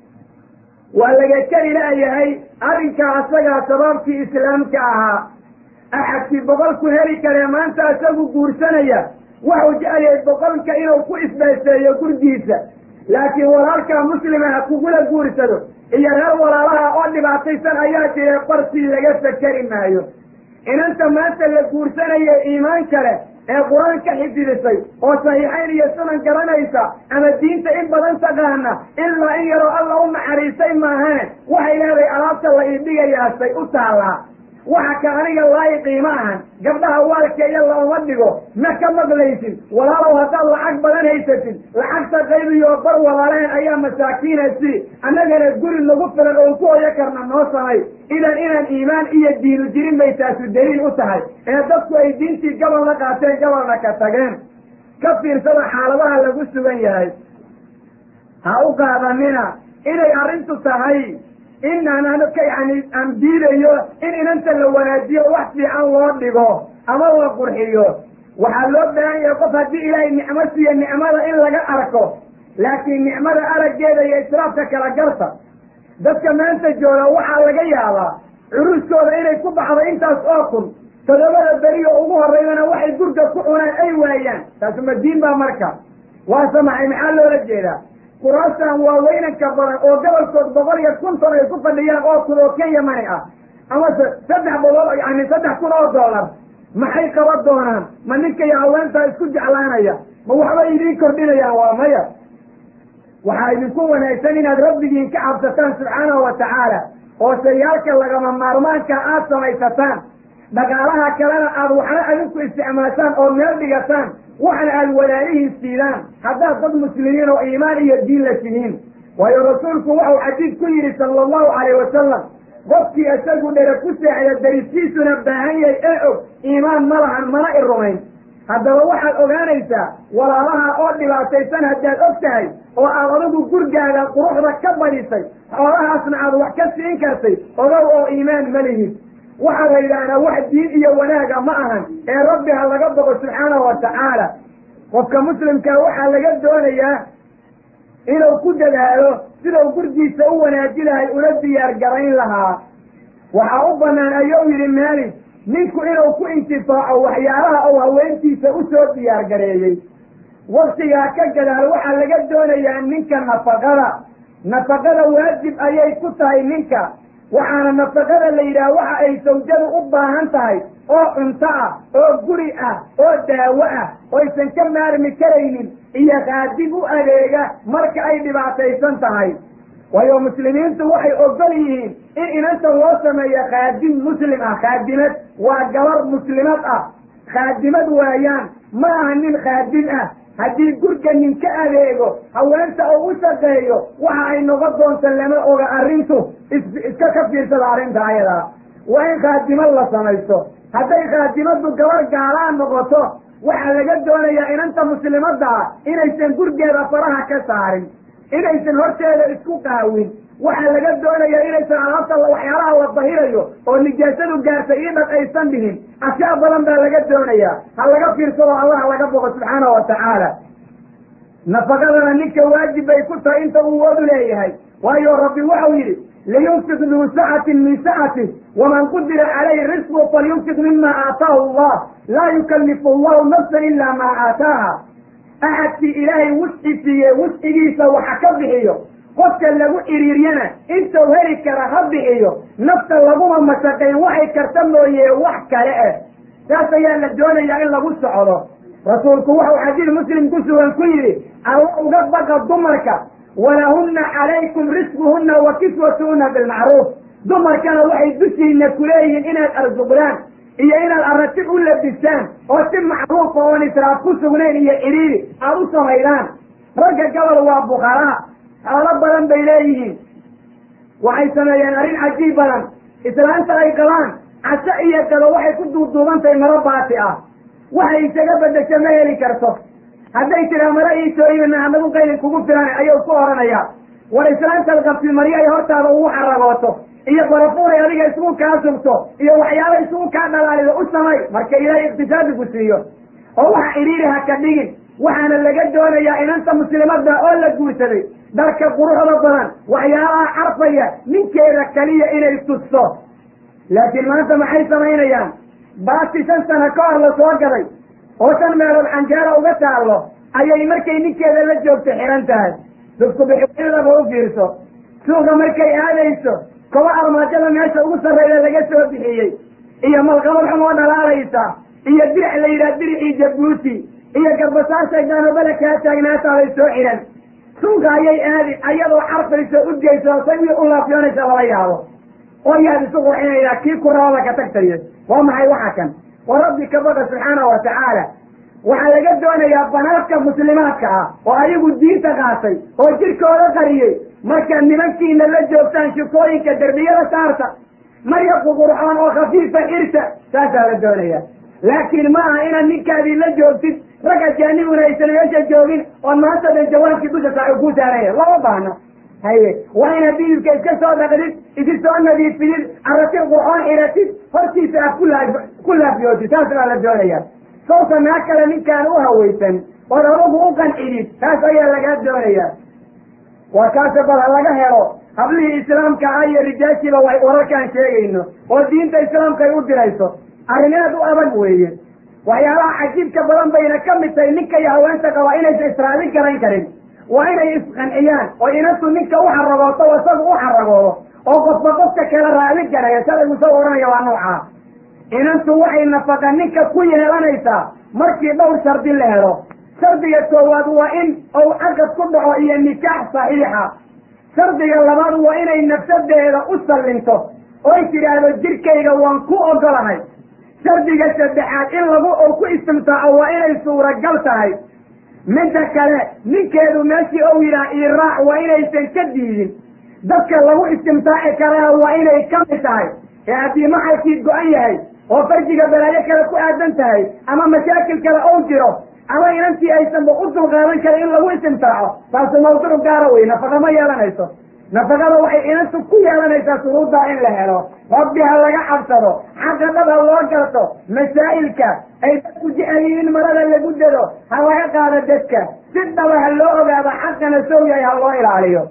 Speaker 1: waa laga keli la'yahay arrinkaa asagaa sababkii islaamka ahaa. axadkii boqolku heli karee maanta isagu guursanaya waxuu jecel yahay boqolka inuu ku isbayseeyo gurgiisa. laakiin walaalkaa muslima ha kugula guursado iyo reer walaalaha oo dhibaataysan ayaa jira bartii laga sakari maayo. inanta maanta la guursanaya iimaan kale ee qur-aan ka xifdisay oo saxiixayn iyo sunan garanaysa ama diinta in badan taqaana ilaa in yaroo alla u naxariistay maahane waxay leedahay alaabta la iidhigayaasay u taallaa. waxa ka aniga laayiqii ma ahan. gabdhaha waalkeeya looma dhigo ma ka maqlaysid. walaalow haddaad lacag badan haysatid lacagta qaybiyo bar walaaleen ayaa masaakiinasi annagana guri nagu filan oon ku hoyo karna noo samay. idan inaan iimaan iyo diinu jirin bay taasu daliil u tahay ee dadku ay diintii gabal la qaateen gabalna ka tageen. ka fiirsada xaaladaha lagu sugan yahay. ha u qaadanina inay arrintu tahay in aan diidayo in inanta la wanaajiyo wax fiican loo dhigo ama la qurxiyo. waxaa loo baahan yahay qof haddii ilaahay nicmo siiyo nicmada in laga arko, laakiin nicmada araggeeda iyo israafka kala garta. dadka maanta jooga waxaa laga yaabaa curuuskooda inay ku baxdo intaas oo kun, 7 beri oo ugu horreydana waxay gurga ku cunaan ay waayaan. taasuma diin baa marka waa samaxay. maxaa loola jeedaa? kuraastan waa weynanka badan oo gobolkood 150 ay ku fadhiyaan oo kun oo ka yamani ah ama 300 yani $3,000 maxay qaban doonaan? ma ninka iyo haweentaa isku jeclaanaya? ma waxbay idiin kordhinayaan? waa maya. waxaa idinku wanaagsan inaad rabbigiin ka cabsataan subxaanahu wa tacaala oo sayaalka lagama maarmaanka aad samaysataan. dhaqaalaha kalena aad waxna adinku isticmaashaan oo meel dhigataan, waxna aad walaalihiin siidaan haddaad dad muslimiin oo iimaan iyo diin la tihiin. waayo rasuulku waxuu xadiid ku yidhi sala allahu calayh wasalam, qofkii isagu dhere ku seexda dariskiisuna baahan yahay ee og iimaan ma lahan mana i rumayn. haddaba waxaad ogaanaysaa walaalaha oo dhibaataysan haddaad og tahay oo aad adigu gurgaaga quruxda ka badisay, xoolahaasna aad wax ka siin kartay, ogow oo iimaan ma lihid. waxaa la yidhaahdaa wax diin iyo wanaaga ma ahan ee rabbi ha laga boqo subxaanahu wa tacaala. qofka muslimkaa waxaa laga doonayaa inuu ku dadaalo sidau gurgiisa u wanaaji lahay ula diyaar garayn lahaa. waxaa u bannaan ayuu yidhi maalik ninku inuu ku intifaaco waxyaalaha uu haweentiisa u soo diyaar gareeyey. waktigaa ka gadaal waxaa laga doonayaa ninka nafaqada waajib ayay ku tahay ninka. waxaana nafaqada la yidhaha waxa ay sawjadu u baahan tahay oo cunto ah oo guri ah oo daawo ah oysan ka maarmi karaynin iyo khaadim u adeega marka ay dhibaataysan tahay. waayo muslimiintu waxay ogol yihiin in inanta loo sameeyo khaadim muslim ah. khaadimad waa gabar muslimad ah. khaadimad waayaan ma aha nin khaadim ah. haddii gurga nin ka adeego haweenta oo u shaqeeyo waxa ay noqon doonta lama oga. arrintu iska ka fiirsada arrinta ayadaa. waa in khaadimad la samaysto. hadday khaadimaddu gabar gaalaa noqoto waxaa laga doonayaa inanta muslimadda ah inaysan gurgeeda faraha ka saarin, inaysan horteeda isku qaawin. waxaa laga doonayaa inaysan alaabta waxyaalaha la dahirayo oo nijaasadu gaartay ii dhaq aysan dhihin. ashyaa badan baa laga doonayaa. ha laga fiirsado allah laga boqo subxaanahu watacaala. nafaqadana ninka waajib bay ku tahay inta uu woodu leeyahay, waayo rabbi waxau yidhi liyunfiq duu sacatin min sacatih waman qudira calayhi risquhu falyunfiq mima aataahu allah laa yukallifu allahu nafsan ilaa maa aataaha. axadkii ilaahay wusci siiye wuscigiisa waxa ka bixiyo, qofka lagu iriiryana intuu heli kara ha bixiyo. nafta laguma mashaqayn waxay karta mooye wax kale ah. saas ayaa la doonayaa in lagu socdo. rasuulku waxau xadiid muslim ku sugan ku yidhi alla uga baqa dumarka, walahunna calaykum risquhunna wa kiswatuhunna bilmacruuf. dumarkana waxay dushiina kuleeyihiin inaad arsuqdaan iyo inaad arratib u labisaan oo si macruufa oon israaf ku sugnayn iyo cidhiiri aad u samaydaan. ragga gabal waa buqaraa, xoolo badan bay leeyihiin, waxay sameeyeen arrin cajiib badan. islaanta ay qabaan casho iyo gado waxay ku duuduubantahay maro baati ah, waxay isaga bedesho ma heli karto. hadday tiraa mara iisooyimina hanagu qaylin kugu filan ayuu ku oranayaa. war islaantaad qabti maryo ay hortaada ugu xaragooto iyo barafuuray adiga isugu kaa sugto iyo waxyaaba isugu kaa dhalaalido u samay marka ilaahay iqtisaadiku siiyo, oo waxa cidhiiri ha ka dhigin. waxaana laga doonayaa inanta muslimadda oo la guursaday dharka quruxda badan, waxyaabaha carfaya ninkeeda kaliya inay tusto. laakiin maanta maxay samaynayaan? baati 5 sano ka hor la soo gaday oo 5 meelood canjeera uga taallo ayay markay ninkeeda la joogto xihan tahay. dubku bixidaba u fiirso. suuqa markay aadayso koba armaajada meesha ugu sarreyda laga soo bixiyey iyo malqabad xun oo dhalaalaysa iyo diric la yidhaha diricii jabuuti iyo garbasaartay daanobada kaa taagnaataabay soo xidhan. suuqa ayay aadi ayadoo carfayso udgeyso say u laafyoonaysa lala yaabo oo yaad isu qurxinaydaa kii ku rabada ka tagtaye. waa maxay waxa kan? wa rabbi ka baqa subxaanahu watacaala. waxaa laga doonayaa banaadka muslimaadka ah oo ayagu diinta qaatay oo jirkooda qariyey, markaad nimankiina la joogtaan shukooyinka derbiyada saarta, marya ququrxoon oo khafiifa xirta. saasaa la doonayaa. laakiin ma aha inaad ninkaadii la joogtid rag ajaanibuna aysan meesha joogin oon maanta dhan jawaabkii dusha saaxib kuu saaraya. lama baahna. haye waa inaad bidibka iska soo dhaqdid, isi soo nadiifidid, arratib qurxoon xiratid, hortiisa aad ku laafyootid. taas baa la doonayaa. sawta naa kale ninkaan u hawaysan ood adugu u qancidid, taas ayaa lagaa doonayaa. waa kaase bal ha laga helo hablihii islaamka ah iyo rijaashiiba way wararkaan sheegayno oo diinta islaamka ay u dirayso. arrin aad u adag weeye. waxyaalaha cajiibka badan bayna ka mid tahay ninka iyo haweenta qaba inaysan israadin garan karin. waa inay isqanciyaan oo inantu ninka u xaragooto o isagu u xaragoodo oo qofba qofka kala raali garaya. shalaygu soo oranaya waa noocaa. inantu waxay nafaqa ninka ku yeelanaysaa markii dhowr shardi la helo. shardiga koowaad waa in uu caqad ku dhaco iyo nikaax saxiixa. shardiga labaad waa inay nafsadeeda u sallinto oy tidhaahdo jirkayga waan ku ogolahay. shardiga saddexaad in uu ku istimtaaco waa inay suuragal tahay. midda kale ninkeedu meeshii ou yidhaah ii raac waa inaysan ka diidin. dadka lagu istimtaaci karana waa inay ka mid tahay. ee haddii maxalkii go-an yahay oo farjiga balaayo kale ku aadan tahay ama mashaakil kale ou jiro ama inantii aysanba u dulqaadan karin in lagu istimtaaco, taasu mawduuc gaara wey. nafaqa ma yeelanayso. nafaqada waxay inantu ku yeelanaysaa shuruuddaa in la helo. rabbi ha laga cabsado, xaqa dhab ha loo garto, masaa'ilka ay dadku jecel yihiin marada lagu dado ha laga qaado dadka, si dhaba ha loo ogaado, xaqana sow yahay ha loo ilaaliyo.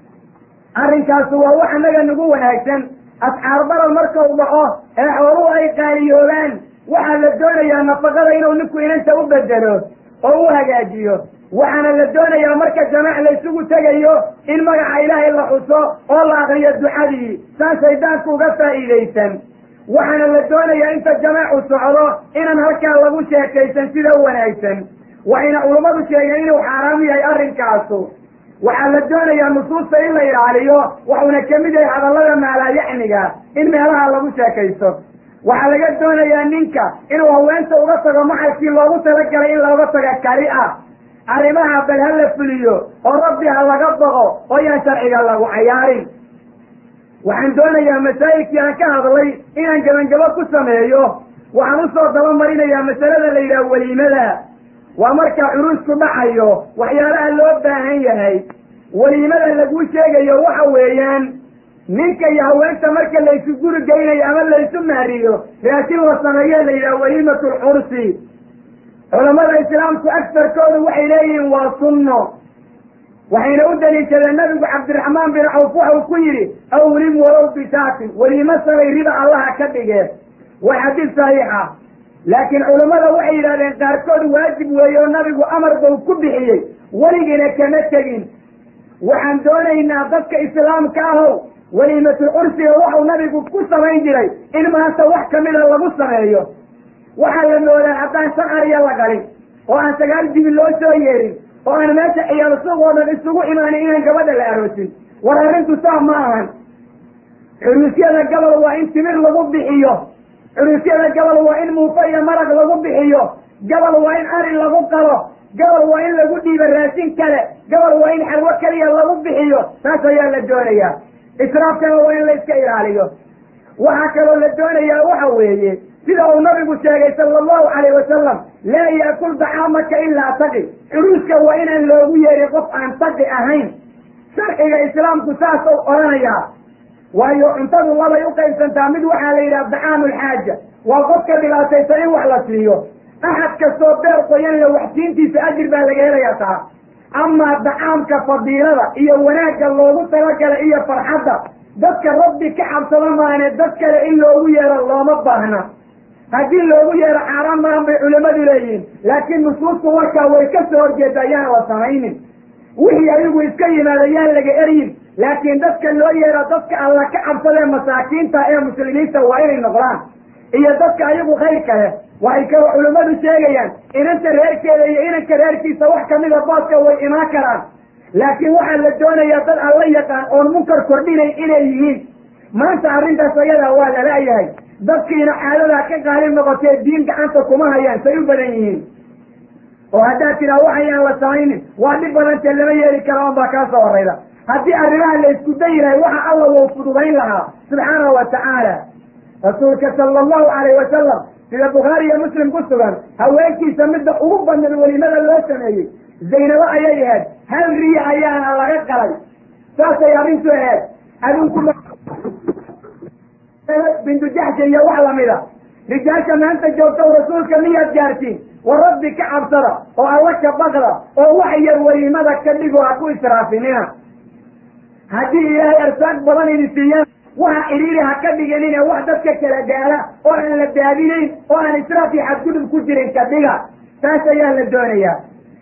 Speaker 1: arrinkaasu waa wax annaga nagu wanaagsan. asxaar baral markau dhaco ee xooluhu ay qaaliyoobaan waxaa la doonayaa nafaqada inuu ninku inanta u bedelo oo u hagaajiyo. waxaana la doonayaa marka jamaac laysugu tegayo in magaca ilaahay la xuso oo la akriyo ducadii, saan shaydaanku uga faa'iidaysan. waxaana la doonayaa inta jamaacu socdo inaan halkaa lagu sheekaysan sida wanaagsan. waxayna culummadu sheegeen inuu xaaraam yahay arrinkaasu. waxaa la doonayaa nusuusta in la ilaaliyo, waxuuna kamid yahay hadallada maalaayacniga in meelaha lagu sheekaysto. waxaa laga doonayaa ninka inuu haweenta uga tago maxalkii loogu talagalay in looga taga kali ah. arrimaha bal ha la fuliyo oo rabbi ha laga boqo oo yaan sharciga lagu cayaarin. waxaan doonayaa masaa'ilkii aan ka hadlay inaan gabangabo ku sameeyo waxaan usoo dabamarinayaa masalada la yidhaha weliimada waa markaa curuusku dhacayo waxyaalaha loo baahan yahay. weliimada laguu sheegayo waxa weeyaan ninka iyo haweenta marka laysu guri geynayo ama laysu mahriyo raashin la sameeye la yidhaha weliimatu lcursi. culamada islaamku agtarkoodu waxay leeyihiin waa sunno, waxayna u daliishadeen nabigu cabdiraxmaan bin cawf waxau ku yidhi awlim walow bisaatin, weliimo samay rida allaha ka dhigee. waa xadiis saxiixa. laakiin culammada waxay yidhahdeen qaarkood waajib weeye oo nabigu amar bau ku bixiyey, weligina kama tegin. waxaan doonaynaa dadka islaamka ahow weliimatul cursiga waxau nabigu ku samayn jiray in maanta wax kamida lagu sameeyo. waxaa la moodaa haddaan saqariya la galin oo aan 9 jibi loo soo yeerin oo aan meesha ciyaal suuq oo dhan isugu imaanin inaan gabadha la aroosin. war arrintu saa ma ahan. curuusyada gabal waa in timir lagu bixiyo, curuusyada gabal waa in muufa iyo maraq lagu bixiyo, gabal waa in ari lagu qalo, gabal waa in lagu dhiibo raashin kale, gabal waa in xalwo keliya lagu bixiyo. taas ayaa la doonayaa. israafkana waa in la iska ilaaliyo. waxaa kaloo la doonayaa waxa weeye sida uu nabigu sheegay sala allahu calayh wasalam, laa yaakul dacaamaka ilaa taqi. curuuska waa inaan loogu yeerin qof aan taqi ahayn. sharciga islaamku saas ou odhanayaa, waayo cuntadu labay u qaybsantaa. mid waxaa la yidhaha dacaamulxaaja, waa qofka dhibaataysan in wax la siiyo. axad kastoo beer qoyan la waxsiintiisa ajir baa laga helayaa taa. amaa dacaamka fadiilada iyo wanaagga loogu talagalay iyo farxadda, dadka rabbi ka cabsada maane dad kale in loogu yeero looma baahna. haddii loogu yeero xaaraan maahan bay culimmadu leeyihiin, laakiin nusuustu warkaa way ka soo horjeeda ayaan la samaynin. wixii ayagu iska yimaada yaan laga eryin, laakiin dadka loo yeero dadka alla ka cabsadee masaakiinta ee muslimiinta waa inay noqdaan, iyo dadka ayagu khayr kale. waxay kaloo culimmadu sheegayaan inanta reerkeeda iyo inanka reerkiisa wax kamida booska way imaan karaan, laakiin waxaa la doonayaa dad alla yaqaan oon munkar kordhinayn inay yihiin. maanta arrintaas ayadaa waa lala-yahay. dadkiina caadadaa ka qaalib noqotee diin gacanta kuma hayaan say u badan yihiin. oo haddaad tiraa waxayaan la samaynin waa dhib badantee lama yeeli kara on baa kaa soo horayda. haddii arrimaha la isku dayi lahay waxa alla wou fududayn lahaa subxaanahu wa tacaala. rasuulka sala allahu calayh wasalam sida bukhaari iyo muslim ku sugan, haweenkiisa midda ugu badnad welimada loo sameeyey zaynabo ayay ahayd. hal riya ayaana laga qalay. saasay arrintu ahayd. adinku bintu jaxsha iyo wax lamida. rijaasha maanta joogta rasuulka miyaad gaartiin? war rabbi ka cabsada oo alla ka baqda oo wax yar welimada ka dhigo ha ku israafinina. haddii ilaahay arsaaq badan idin siiyaan waxa cidhiiri ha ka dhiganine wax dadka kala gaala oo aan la daadinayn oo aan israaf iyo xadgudub ku jirin ka dhiga. taas ayaa la doonayaa.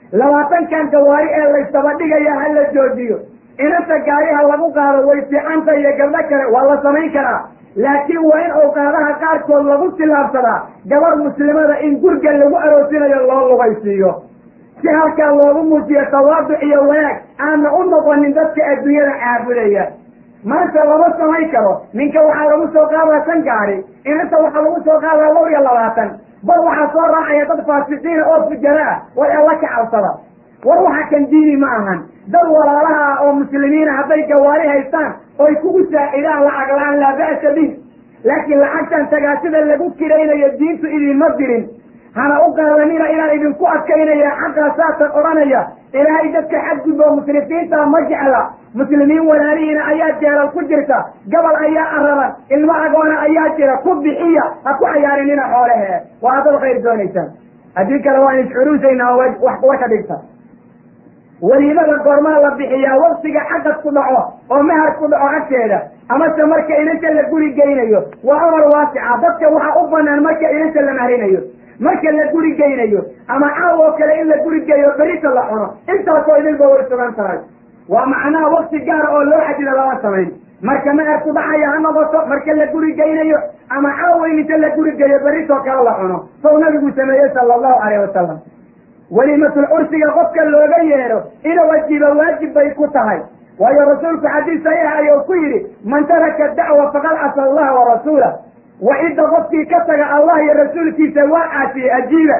Speaker 1: 20 gawaari ee laysdaba dhigaya ha la joojiyo. inanta gaariha lagu qaado way fiicanta iyo gabdho kale waa la samayn karaa, laakiin waa in awqaadaha qaarkood lagu tilaabsadaa gabar muslimada in gurga lagu aroosinayo loo lubaysiiyo, si halkaa loogu muujiyo tawaaduc iyo wanaag aana u noqonin dadka adduunyada caabudaya. maanta lama samayn karo. ninka waxaa lagu soo qaadaa 5 gaari, inanta waxaa lagu soo qaadaa 22. bal waxaa soo raacaya dad faasiqiina oo fujara ah way alla ka cabsada. war waxa kan diini ma ahan. dad walaalaha ah oo muslimiina hadday gawaari haystaan oy kugu saacidaan lacag la-aan laa ba'sa bih, laakiin lacagtan tagaasida lagu kiraynayo diintu idinma dirin. hana u qaadanina inaan idinku adkaynaya xaqaa saatan odhanaya. ilaahay dadka xadgudbo musrifiinta ma jecla. muslimiin walaalihiina ayaa jeelal ku jirta, gabal ayaa araran, ilmo agoona ayaa jira. ku bixiya, ha ku cayaarinina xoolahee. waa hadal khayr doonaysaan. haddii kale waan iscuruusaynaa wax ka dhigta. weliimada goormaa la bixiyaa? waqtiga xaqad ku dhaco oo mahar ku dhaco agteeda, amase marka inanta la guri geynayo. waa amar waasica. dadka waxaa u banaan marka inanta la mahrinayo, marka la guri geynayo, ama caaw oo kale in la guri geeyo berita la cuno. intaasoo idinba way sugan tahay. waa macnaha waqti gaara oo loo xadida lama samayn. marka mahar ku dhacaya ha noqoto marka la guri geynayo, ama caawa in inta la guri geeyo beritoo kale la cuno. sow nabigu sameeyey sala allahu calayh wasalam. weliimatul cursiga qofka looga yeero inuu wajiba waajib bay ku tahay. waayo rasuulku xadiis saxiixa ayuu ku yidhi man taraka dacwa faqad casa allaha wa rasuulah. wacidda qofkii ka taga allah iyo rasuulkiisa waa caasiyey ajiiba.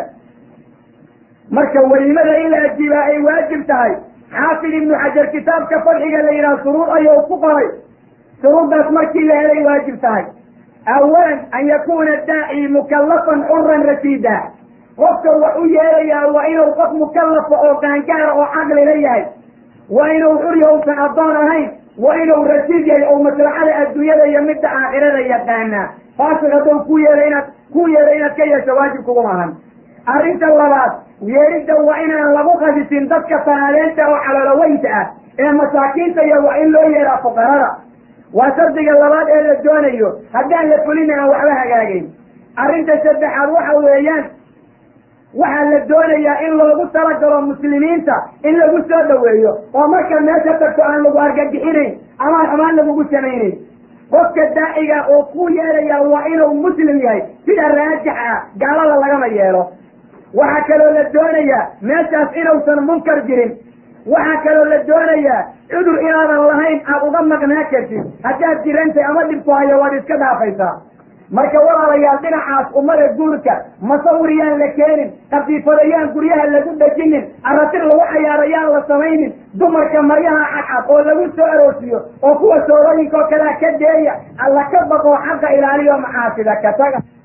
Speaker 1: marka weliimada in la ajiibaa ay waajib tahay. xaafid ibnu xajar kitaabka fadxiga la yidhaha shuruud ayuu ku qoray. shuruuddaas markii la helay waajib tahay.
Speaker 2: أولا أن يكون الداعي مكلفا حرا رشيدا، قفك وحيا وإنه قف مكلف أو كانكار أو عقل إليه، وإنه حريه فأضانهين، وإنه رشيد أو مصلحة الدنيا يمد آخرة يقانا فاسقطوا كويا لينا كي سواجبكم معهم. أرنت اللبات ويرد وإن لغوخة سندتك سنالينت وعلى لوينتا إن مساكين وإن لو يرى فقرارا وصدق اللبات إلى الدونيو هدان لفلنا وحبها جاجين. أرنت سبح الروح ويان وحل الدونيا إن لغو ترجل المسلمين إن لغو سودويو ومركا الناس تكتو أن لغو أرقدحيني أمان لغو سميني qofka daaciga oo ku yeelaya waa inuu muslim yahay sida raajixa gaalada lagama yeelo. waxaa kaloo la doonayaa meeshaas inuusan munkar jirin. waxaa kaloo la doonayaa cudur inaadan lahayn aad uga maqnaa kartid. haddaad jirantay ama dhibku hayo waad iska dhaafaysaa. marka walaalayaal dhinacaas ummada guurka masawiriyaan la keenin, qafiifadayaan guryaha lagu dhejinin, aratir lagu cayaarayaan la samaynin, dumarka maryaha cadcad oo lagu soo aroosiyo oo kuwa soolooyinka oo kalea ka deeya alla ka baqoo xaqa ilaaliyo macaasida ka taga.